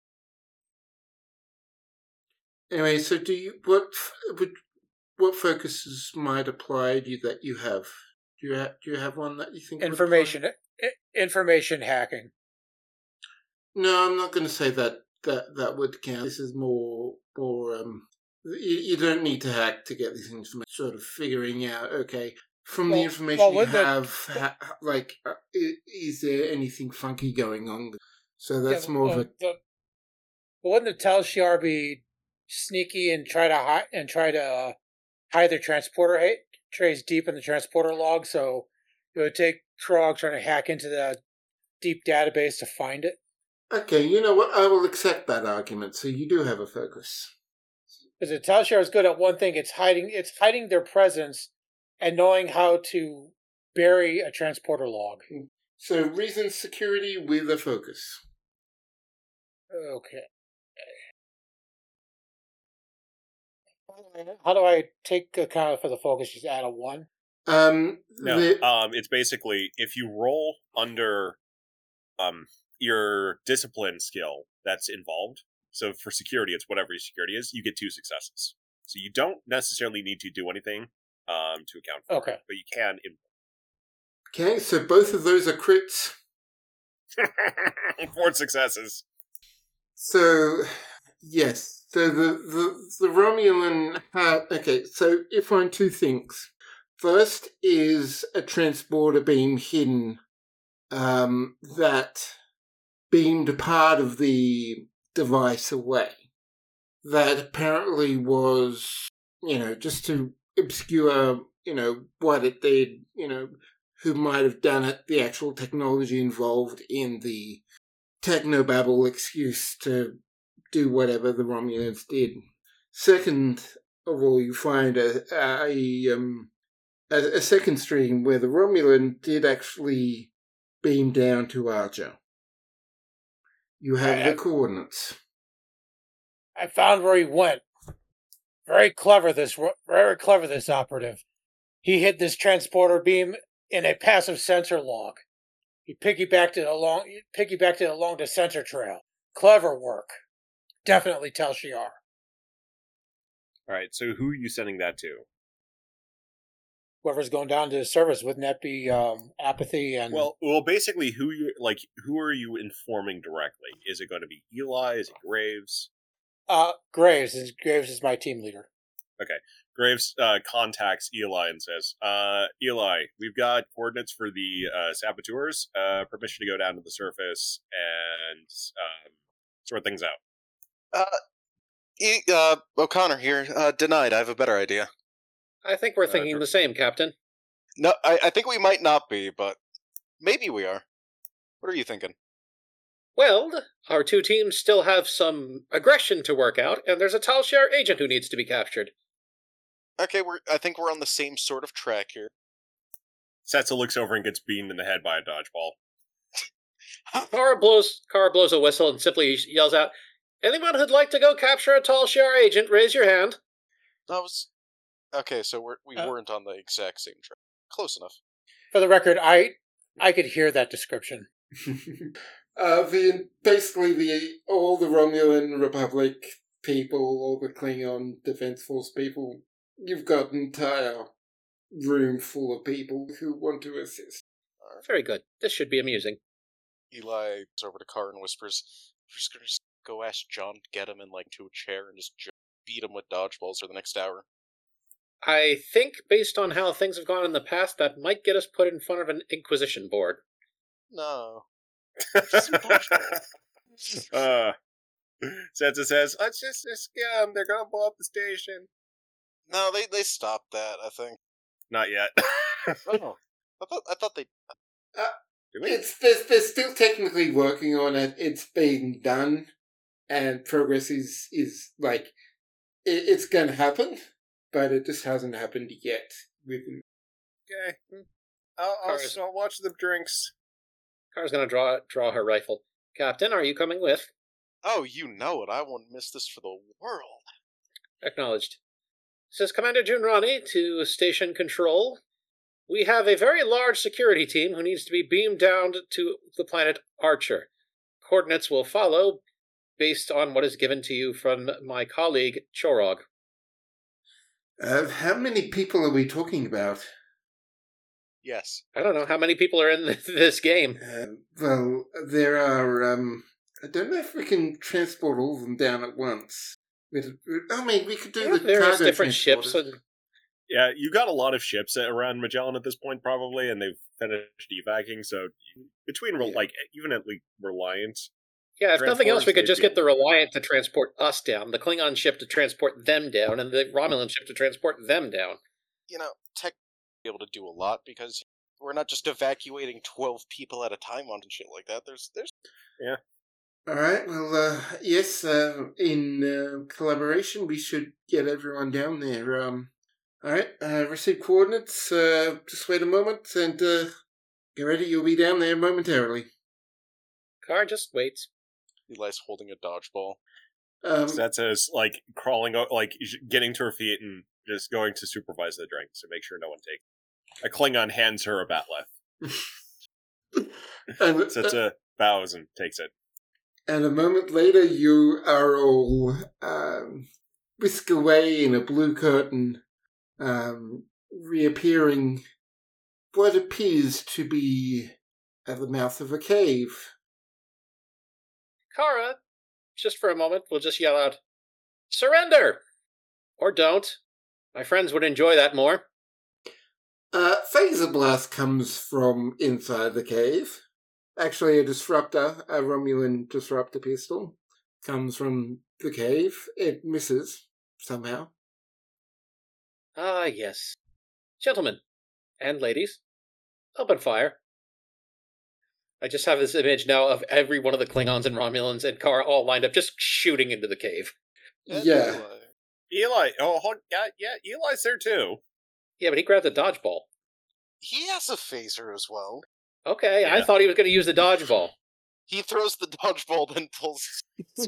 Anyway, so do you, what, what, what focuses might apply to you that you have? Do you have, do you have one that you think would apply? Information, I- information hacking. No, I'm not going to say that, that that would count. This is more, more, um, you, you don't need to hack to get this information, sort of figuring out, okay, from the Well- information well, you with the- have, ha, like, uh, i- is there anything funky going on? So that's Yeah, more well, of a, the- but wouldn't the Tal Shiar be sneaky and try to hide and try to uh, hide their transporter hate trace deep in the transporter log? So it would take Trog trying to hack into the deep database to find it. okay, you know what, I will accept that argument, so you do have a focus. Because the Tal Shiar is good at one thing: it's hiding, it's hiding their presence and knowing how to bury a transporter log. So reason security with a focus. Okay. How do I take account for the focus? Just add a one. Um, No, the- um, it's basically if you roll under um your discipline skill that's involved. So for security, it's whatever your security is. You get two successes. So you don't necessarily need to do anything um to account for Okay. it, but you can. okay, so both of those are crits. Four successes. So, yes. So the, the, the Romulan had... Okay, so you find two things. First is a transporter beam hidden um, that beamed part of the device away. That apparently was, you know, just to obscure, you know, what it did, you know, who might have done it, the actual technology involved in the technobabble excuse to do whatever the Romulans did. Second of all, you find a, a, um, a, a second stream where the Romulan did actually beam down to Archer. You have I- the coordinates. I found where he went. Very clever, this ro- very clever, this operative. He hid this transporter beam in a passive sensor log. He piggybacked it along, piggybacked it along the sensor trail. Clever work. Definitely Tal Shiar. All right, so who are you sending that to? Whoever's going down to the service, wouldn't that be um, Apathy and... Well, well, basically, who you like? Who are you informing directly? Is it going to be Eli? Is it Graves? Uh, Graves. Is, Graves is my team leader. Okay. Graves uh, contacts Eli and says, uh, Eli, we've got coordinates for the uh, saboteurs, uh, permission to go down to the surface and um, sort things out. Uh, e- uh, O'Connor here. Uh, denied. I have a better idea. I think we're Uh, thinking Dr- the same, Captain. No, I, I think we might not be, but maybe we are. What are you thinking? Well, our two teams still have some aggression to work out, and there's a Tal Shiar agent who needs to be captured. Okay, we're. I think we're on the same sort of track here. Setsa looks over and gets beamed in the head by a dodgeball. Kara blows, Kara blows a whistle and simply yells out, "Anyone who'd like to go capture a Tal Shiar agent, raise your hand." That was okay. So we're, we Uh, weren't on the exact same track. Close enough. For the record, I I could hear that description. uh, the basically the all the Romulan Republic people, all the Klingon Defense Force people. You've got an entire room full of people who want to assist. Very good. This should be amusing. Eli goes over to Carr and whispers, "We're just gonna just go ask John to get him in like to a chair and just jo- beat him with dodgeballs for the next hour." I think, based on how things have gone in the past, that might get us put in front of an Inquisition board. No. uh, Setsa says, let's just, just get them. They're going to blow up the station. No, they they stopped that. I think. Not yet. Oh, I thought I thought they. Do we? It's they're, they're still technically working on it. It's being done, and progress is is like it, it's going to happen, but it just hasn't happened yet. With Okay. I'll, I'll, Cars. I'll watch the drinks. Kara's going to draw draw her rifle. Captain, are you coming with? Oh, you know it. I won't miss this for the world. Acknowledged. This is Commander Junrani to Station Control. We have a very large security team who needs to be beamed down to the planet Archer. Coordinates will follow based on what is given to you from my colleague, Chorog. uh, how many people are we talking about? Yes. I don't know how many people are in this game. Uh, well, there are. Um, I don't know if we can transport all of them down at once. With, I mean, we could do There are the various cargo different ships. transporters. And Yeah, you got a lot of ships around Magellan at this point, probably, and they've finished evacking, so between, Rel- Yeah. like, even at least Reliant. yeah, if nothing else, we could Transporters, just they'd get the Reliant to transport us down, the Klingon ship to transport them down, and the Romulan ship to transport them down. You know, tech be able to do a lot because we're not just evacuating twelve people at a time on shit like that. There's there's All right. Well, uh, yes. Uh, in uh, collaboration, we should get everyone down there. Um, all right. Uh, receive coordinates. Uh, just wait a moment and uh, get ready. You'll be down there momentarily. Car just waits. Eli's holding a dodgeball. Um, Setsa's, like, crawling, o- like, getting to her feet and just going to supervise the drinks to make sure no one takes. A Klingon hands her a batleth. and, Setsa bows and takes it. and a moment later, you are all um, whisked away in a blue curtain, um, reappearing what appears to be at the mouth of a cave. Kara, just for a moment, we'll just yell out, "Surrender!" Or don't. My friends would enjoy that more. Uh, phaser blast comes from inside the cave. Actually, a disruptor, a Romulan disruptor pistol, comes from the cave. It misses, somehow. Ah, yes. Gentlemen, and ladies, open fire. I just have this image now of every one of the Klingons and Romulans and Kara all lined up, just shooting into the cave. And Yeah. Eli. Eli, oh, hold, yeah, yeah, Eli's there too. Yeah, but he grabbed the dodgeball. He has a phaser as well. Okay, I Yeah. thought he was going to use the dodgeball. He throws the dodgeball, then pulls.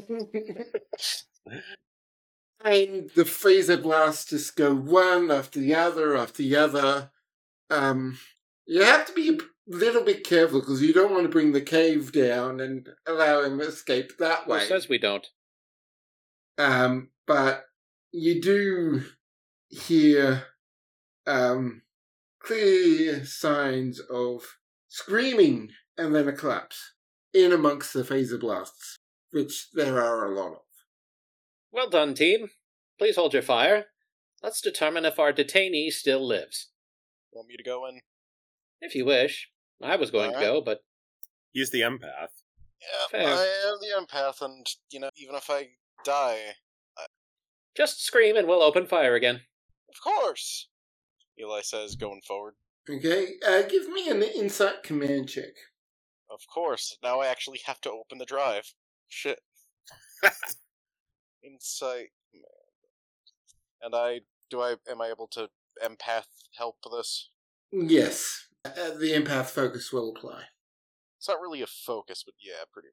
And the phaser blasts just go one after the other after the other. Um, You have to be a little bit careful because you don't want to bring the cave down and allow him to escape that way. Who says we don't? Um, but you do hear um, clear signs of screaming and then a collapse in amongst the phaser blasts, which there are a lot of. Well done, team. Please hold your fire. Let's determine if our detainee still lives. Want me to go in? If you wish. I was going All to right. go, but He's the empath. Yeah, Fair. I am the empath, and, you know, even if I die, just scream and we'll open fire again. of course, Eli says, going forward. Okay, uh, give me an insight command check. Of course, now I actually have to open the drive. Shit. Insight. And I, do I, am I able to empath help this? Yes, uh, the empath focus will apply. It's not really a focus, but yeah, pretty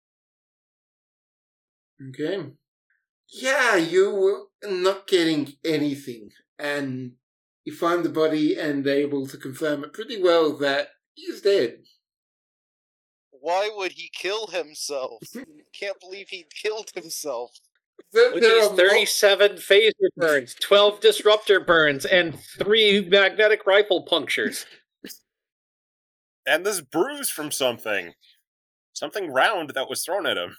much. Okay. Yeah, you were not getting anything, and you find the body and able to confirm it pretty well that he's dead. Why would he kill himself? Can't believe he killed himself. There, With there these are mo- thirty-seven phaser burns, twelve disruptor burns, and three magnetic rifle punctures. And this bruise from something. Something round that was thrown at him.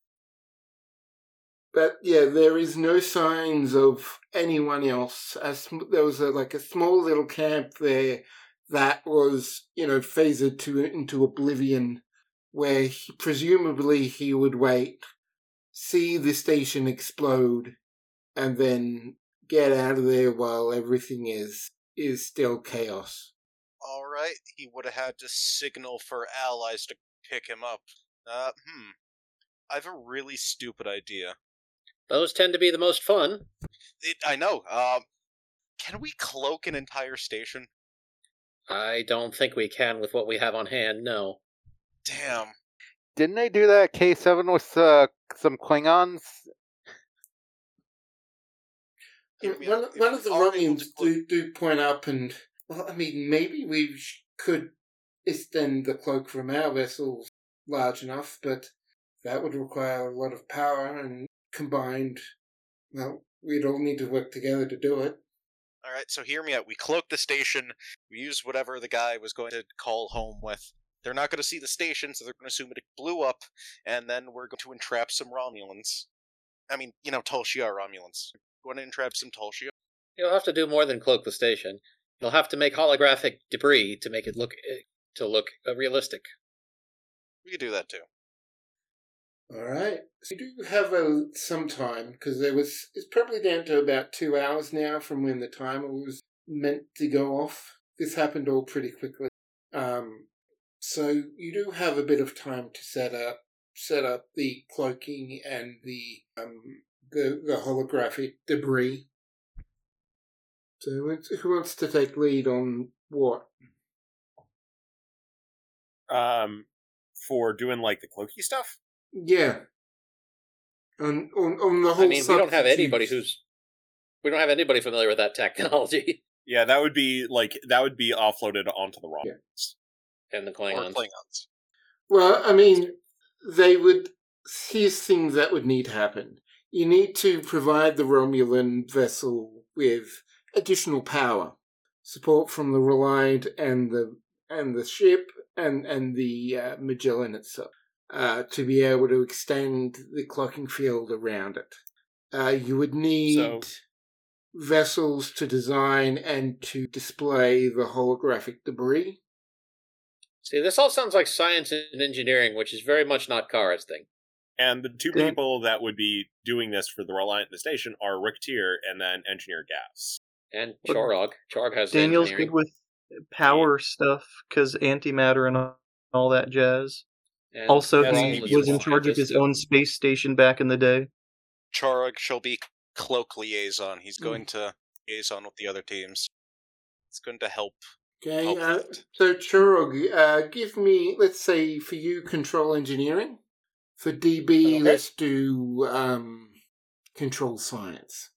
But yeah, there is no signs of anyone else. As there was a, like a small little camp there that was, you know, phasered to into oblivion, where he, presumably he would wait, see the station explode, and then get out of there while everything is is still chaos. Alright, he would have had to signal for allies to pick him up. Uh, hmm. I have a really stupid idea. Those tend to be the most fun. It, I know, um, can we cloak an entire station? I don't think we can with what we have on hand, no. Damn. Didn't they do that at K seven with uh, some Klingons? You I mean, know, one, if one we of the are able Romulans to cloak- do, do point up and, well, I mean, maybe we sh- could extend the cloak from our vessels large enough, but that would require a lot of power and combined, well, we'd all need to work together to do it. Alright, so hear me out. We cloak the station, we use whatever the guy was going to call home with. They're not going to see the station, so they're going to assume it blew up, and then we're going to entrap some Romulans. I mean, you know, Tal Shiar Romulans. We're going to entrap some Tal Shiar. You'll have to do more than cloak the station. You'll have to make holographic debris to make it look to look uh, realistic. We could do that too. All right. So you do have a, some time, because there was, it's probably down to about two hours now from when the timer was meant to go off. This happened all pretty quickly. Um, so you do have a bit of time to set up, set up the cloaking and the, um, the, the holographic debris. So who wants to take lead on what? Um, for doing like the cloaky stuff? Yeah. On, on, on the whole I mean, we don't have anybody substitutes. who's we don't have anybody familiar with that technology Yeah, that would be like that would be offloaded onto the Romulans. and the Or Klingons. Klingons. Well, I mean, they would. Here's things that would need to happen. You need to provide the Romulan vessel with additional power, support from the Reliant and the and the ship and and the uh, Magellan itself, uh, to be able to extend the clocking field around it. Uh, you would need So- vessels to design and to display the holographic debris. See, this all sounds like science and engineering, which is very much not Kara's thing. And the two Dan- people that would be doing this for the Reliant and the station are Rick Tier and then Engineer Gas. And What- Chorog. Chorog has the Daniel's engineering. good with power stuff because antimatter and all- all that jazz. And Also, Gas he is was a in charge of his scientist. own space station back in the day. Charog shall be cloak liaison. He's going to liaison with the other teams. He's going to help. Okay, Help uh, that. so Churog, uh, give me, let's say, for you, control engineering. For D B, Okay. let's do um, control science.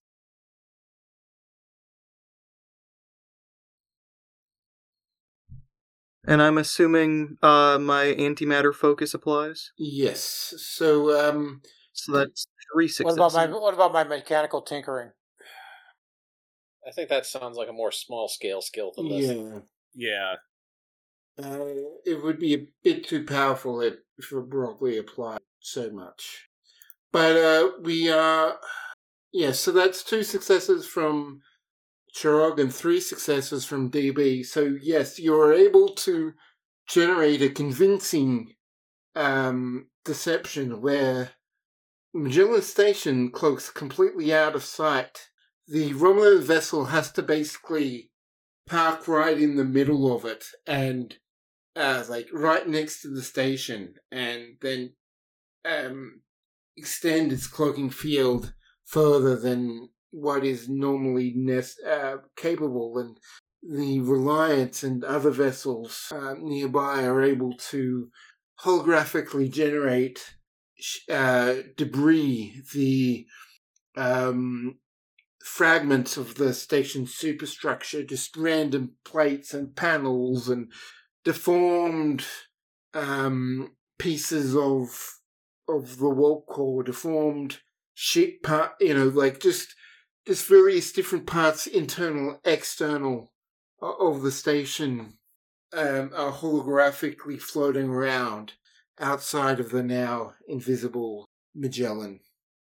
And I'm assuming uh, my antimatter focus applies. Yes. So, um, So that's three What successes. about my what about my mechanical tinkering? I think that sounds like a more small scale skill than this. yeah. Yeah. Uh, it would be a bit too powerful if for broadly applied so much. But uh, we are... Yeah, so that's two successes from Chirog and three successes from D B. So yes, you're able to generate a convincing um, deception where Magellan Station cloaks completely out of sight. The Romulan vessel has to basically park right in the middle of it and uh, like right next to the station, and then um, extend its cloaking field further than what is normally ne- uh, capable, and the Reliance and other vessels uh, nearby are able to holographically generate uh, debris, the um, fragments of the station's superstructure, just random plates and panels and deformed um, pieces of of the wall core, deformed ship part, you know, like just just various different parts, internal, external, of the station um, are holographically floating around outside of the now invisible Magellan.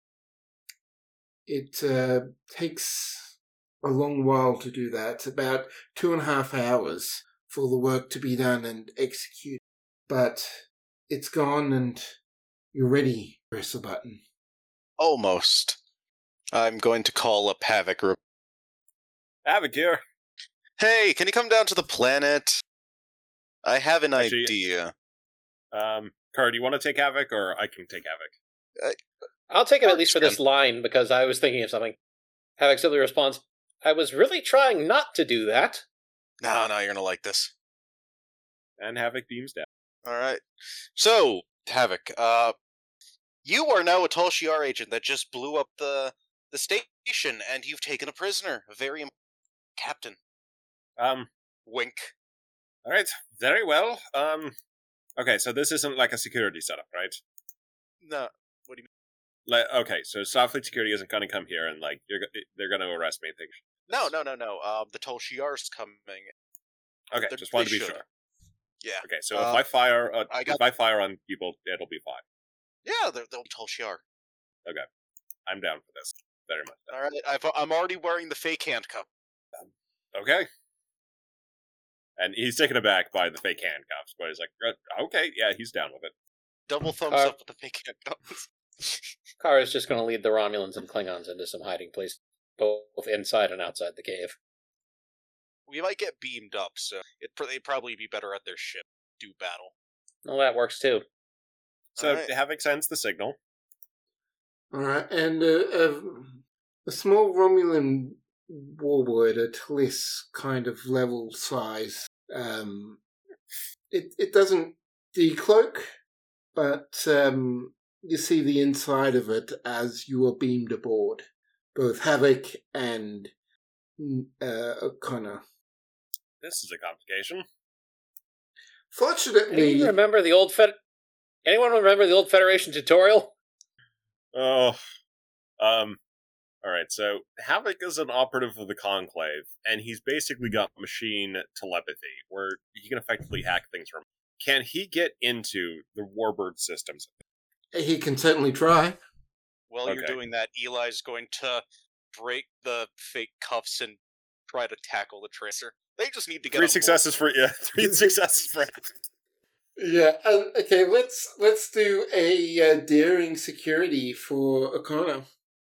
It uh, takes a long while to do that. It's about two and a half hours for the work to be done and executed. But it's gone and you're ready. Press the button. Almost. I'm going to call up Havoc. Havoc here. Hey, can you come down to the planet? I have an Actually, idea. Um, Car, do you want to take Havoc, or I can take Havoc? I'll take it at least for this line, because I was thinking of something. Havoc simply responds, I was really trying not to do that. No, no, you're going to like this. And Havoc beams down. Alright. So, Havoc, uh, you are now a Tal Shiar agent that just blew up the the station, and you've taken a prisoner. A very important captain. Um, Wink. alright, very well. Um, okay, so this isn't like a security setup, right? No, what do you Like, okay, so Starfleet Security isn't going to come here and, like, you're, go- they're going to arrest me and things. mean? No, no, no, no. Um, the Tal Shiar's coming. Okay, They're- just wanted they to be should. sure. Yeah. Okay, so Uh, if I fire, uh, I got- if I fire on people, it'll be fine. Yeah, they're, they'll be Tal Shiar. I'm down for this. Very much. Down. Alright, I've, I'm already wearing the fake handcuff. Okay. And he's taken aback by the fake handcuffs, but he's like, "Uh, okay, yeah, he's down with it. Double thumbs Uh, up with the fake handcuffs. Kara's just going to lead the Romulans and Klingons into some hiding place, both inside and outside the cave. We might get beamed up, so it'd pr- they'd probably be better at their ship. Do battle. Well, that works too. So Alright. Havoc sends the signal. Alright, and uh, a, a small Romulan warbird, a Tliss kind of level size. Um, it, it doesn't decloak, but um, you see the inside of it as you are beamed aboard. Both Havoc and uh, O'Connor. This is a complication. Fortunately, Anyone remember the old Fed? Anyone remember the old Federation tutorial? Oh, um, all right. So Havoc is an operative of the Conclave, and he's basically got machine telepathy, where he can effectively hack things from. Can he get into the Warbird systems? he can certainly try. While you're Okay. doing that, Eli's going to break the fake cuffs and try to tackle the tracer. They just need to get Three on board. successes for yeah, three successes for. Yeah. Um, okay. Let's let's do a uh, daring security for O'Connor.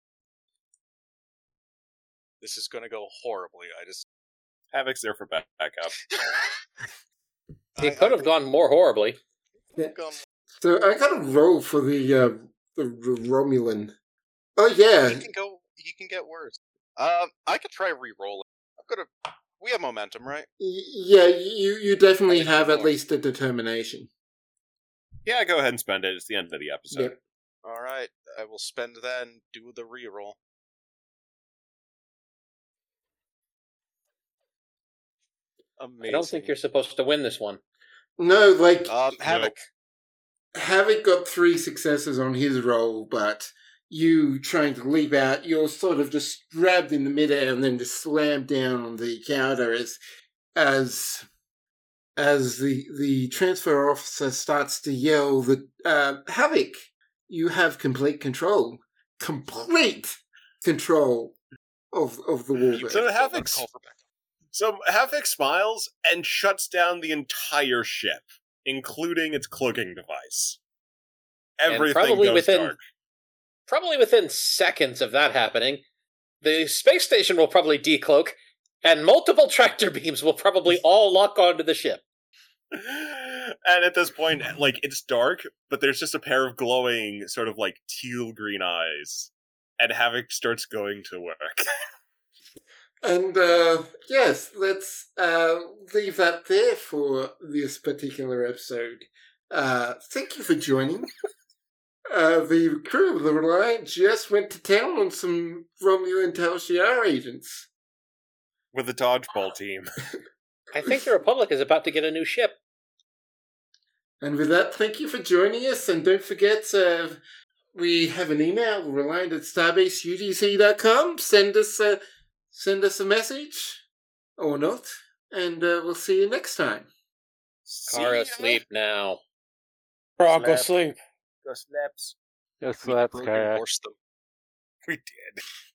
This is going to go horribly. I just Havoc's there for back- backup. He I- could I- have gone more horribly. Gone- So I got a roll for the uh, the R- Romulan. Oh yeah. He can go. He can get worse. Um, I could try re-rolling. I'm gonna. We have momentum, right? Y- Yeah, you you definitely I have think at more. least a determination. Yeah, go ahead and spend it. It's the end of the episode. Yep. All right. I will spend that and do the re-roll. Amazing. I don't think you're supposed to win this one. No, like Um, Havoc. Havoc got three successes on his roll, but you trying to leap out, you're sort of just grabbed in the midair and then just slammed down on the counter as as as the the transfer officer starts to yell that uh, Havoc, you have complete control, complete control of of the warbird. So Havoc, Let's call for backup. so Havoc smiles and shuts down the entire ship, including its cloaking device. Everything probably goes within- dark. Probably within seconds of that happening, the space station will probably decloak, and multiple tractor beams will probably all lock onto the ship. And at this point, like, it's dark, but there's just a pair of glowing, sort of like teal green eyes. And Havoc starts going to work. And uh, yes, let's uh, leave that there for this particular episode. Uh, thank you for joining. Uh, the crew of the Reliant just went to town on some Romulan Tal Shiar agents. With the dodgeball team. I think the Republic is about to get a new ship. And with that, thank you for joining us. And don't forget, uh, we have an email, reliant at starbase U T C dot com. Send us a, send us a message, or not, and uh, we'll see you next time. Kara, sleep now. Frog, go Slap. sleep. Go slaps. Just let's Brute go. force them. We did.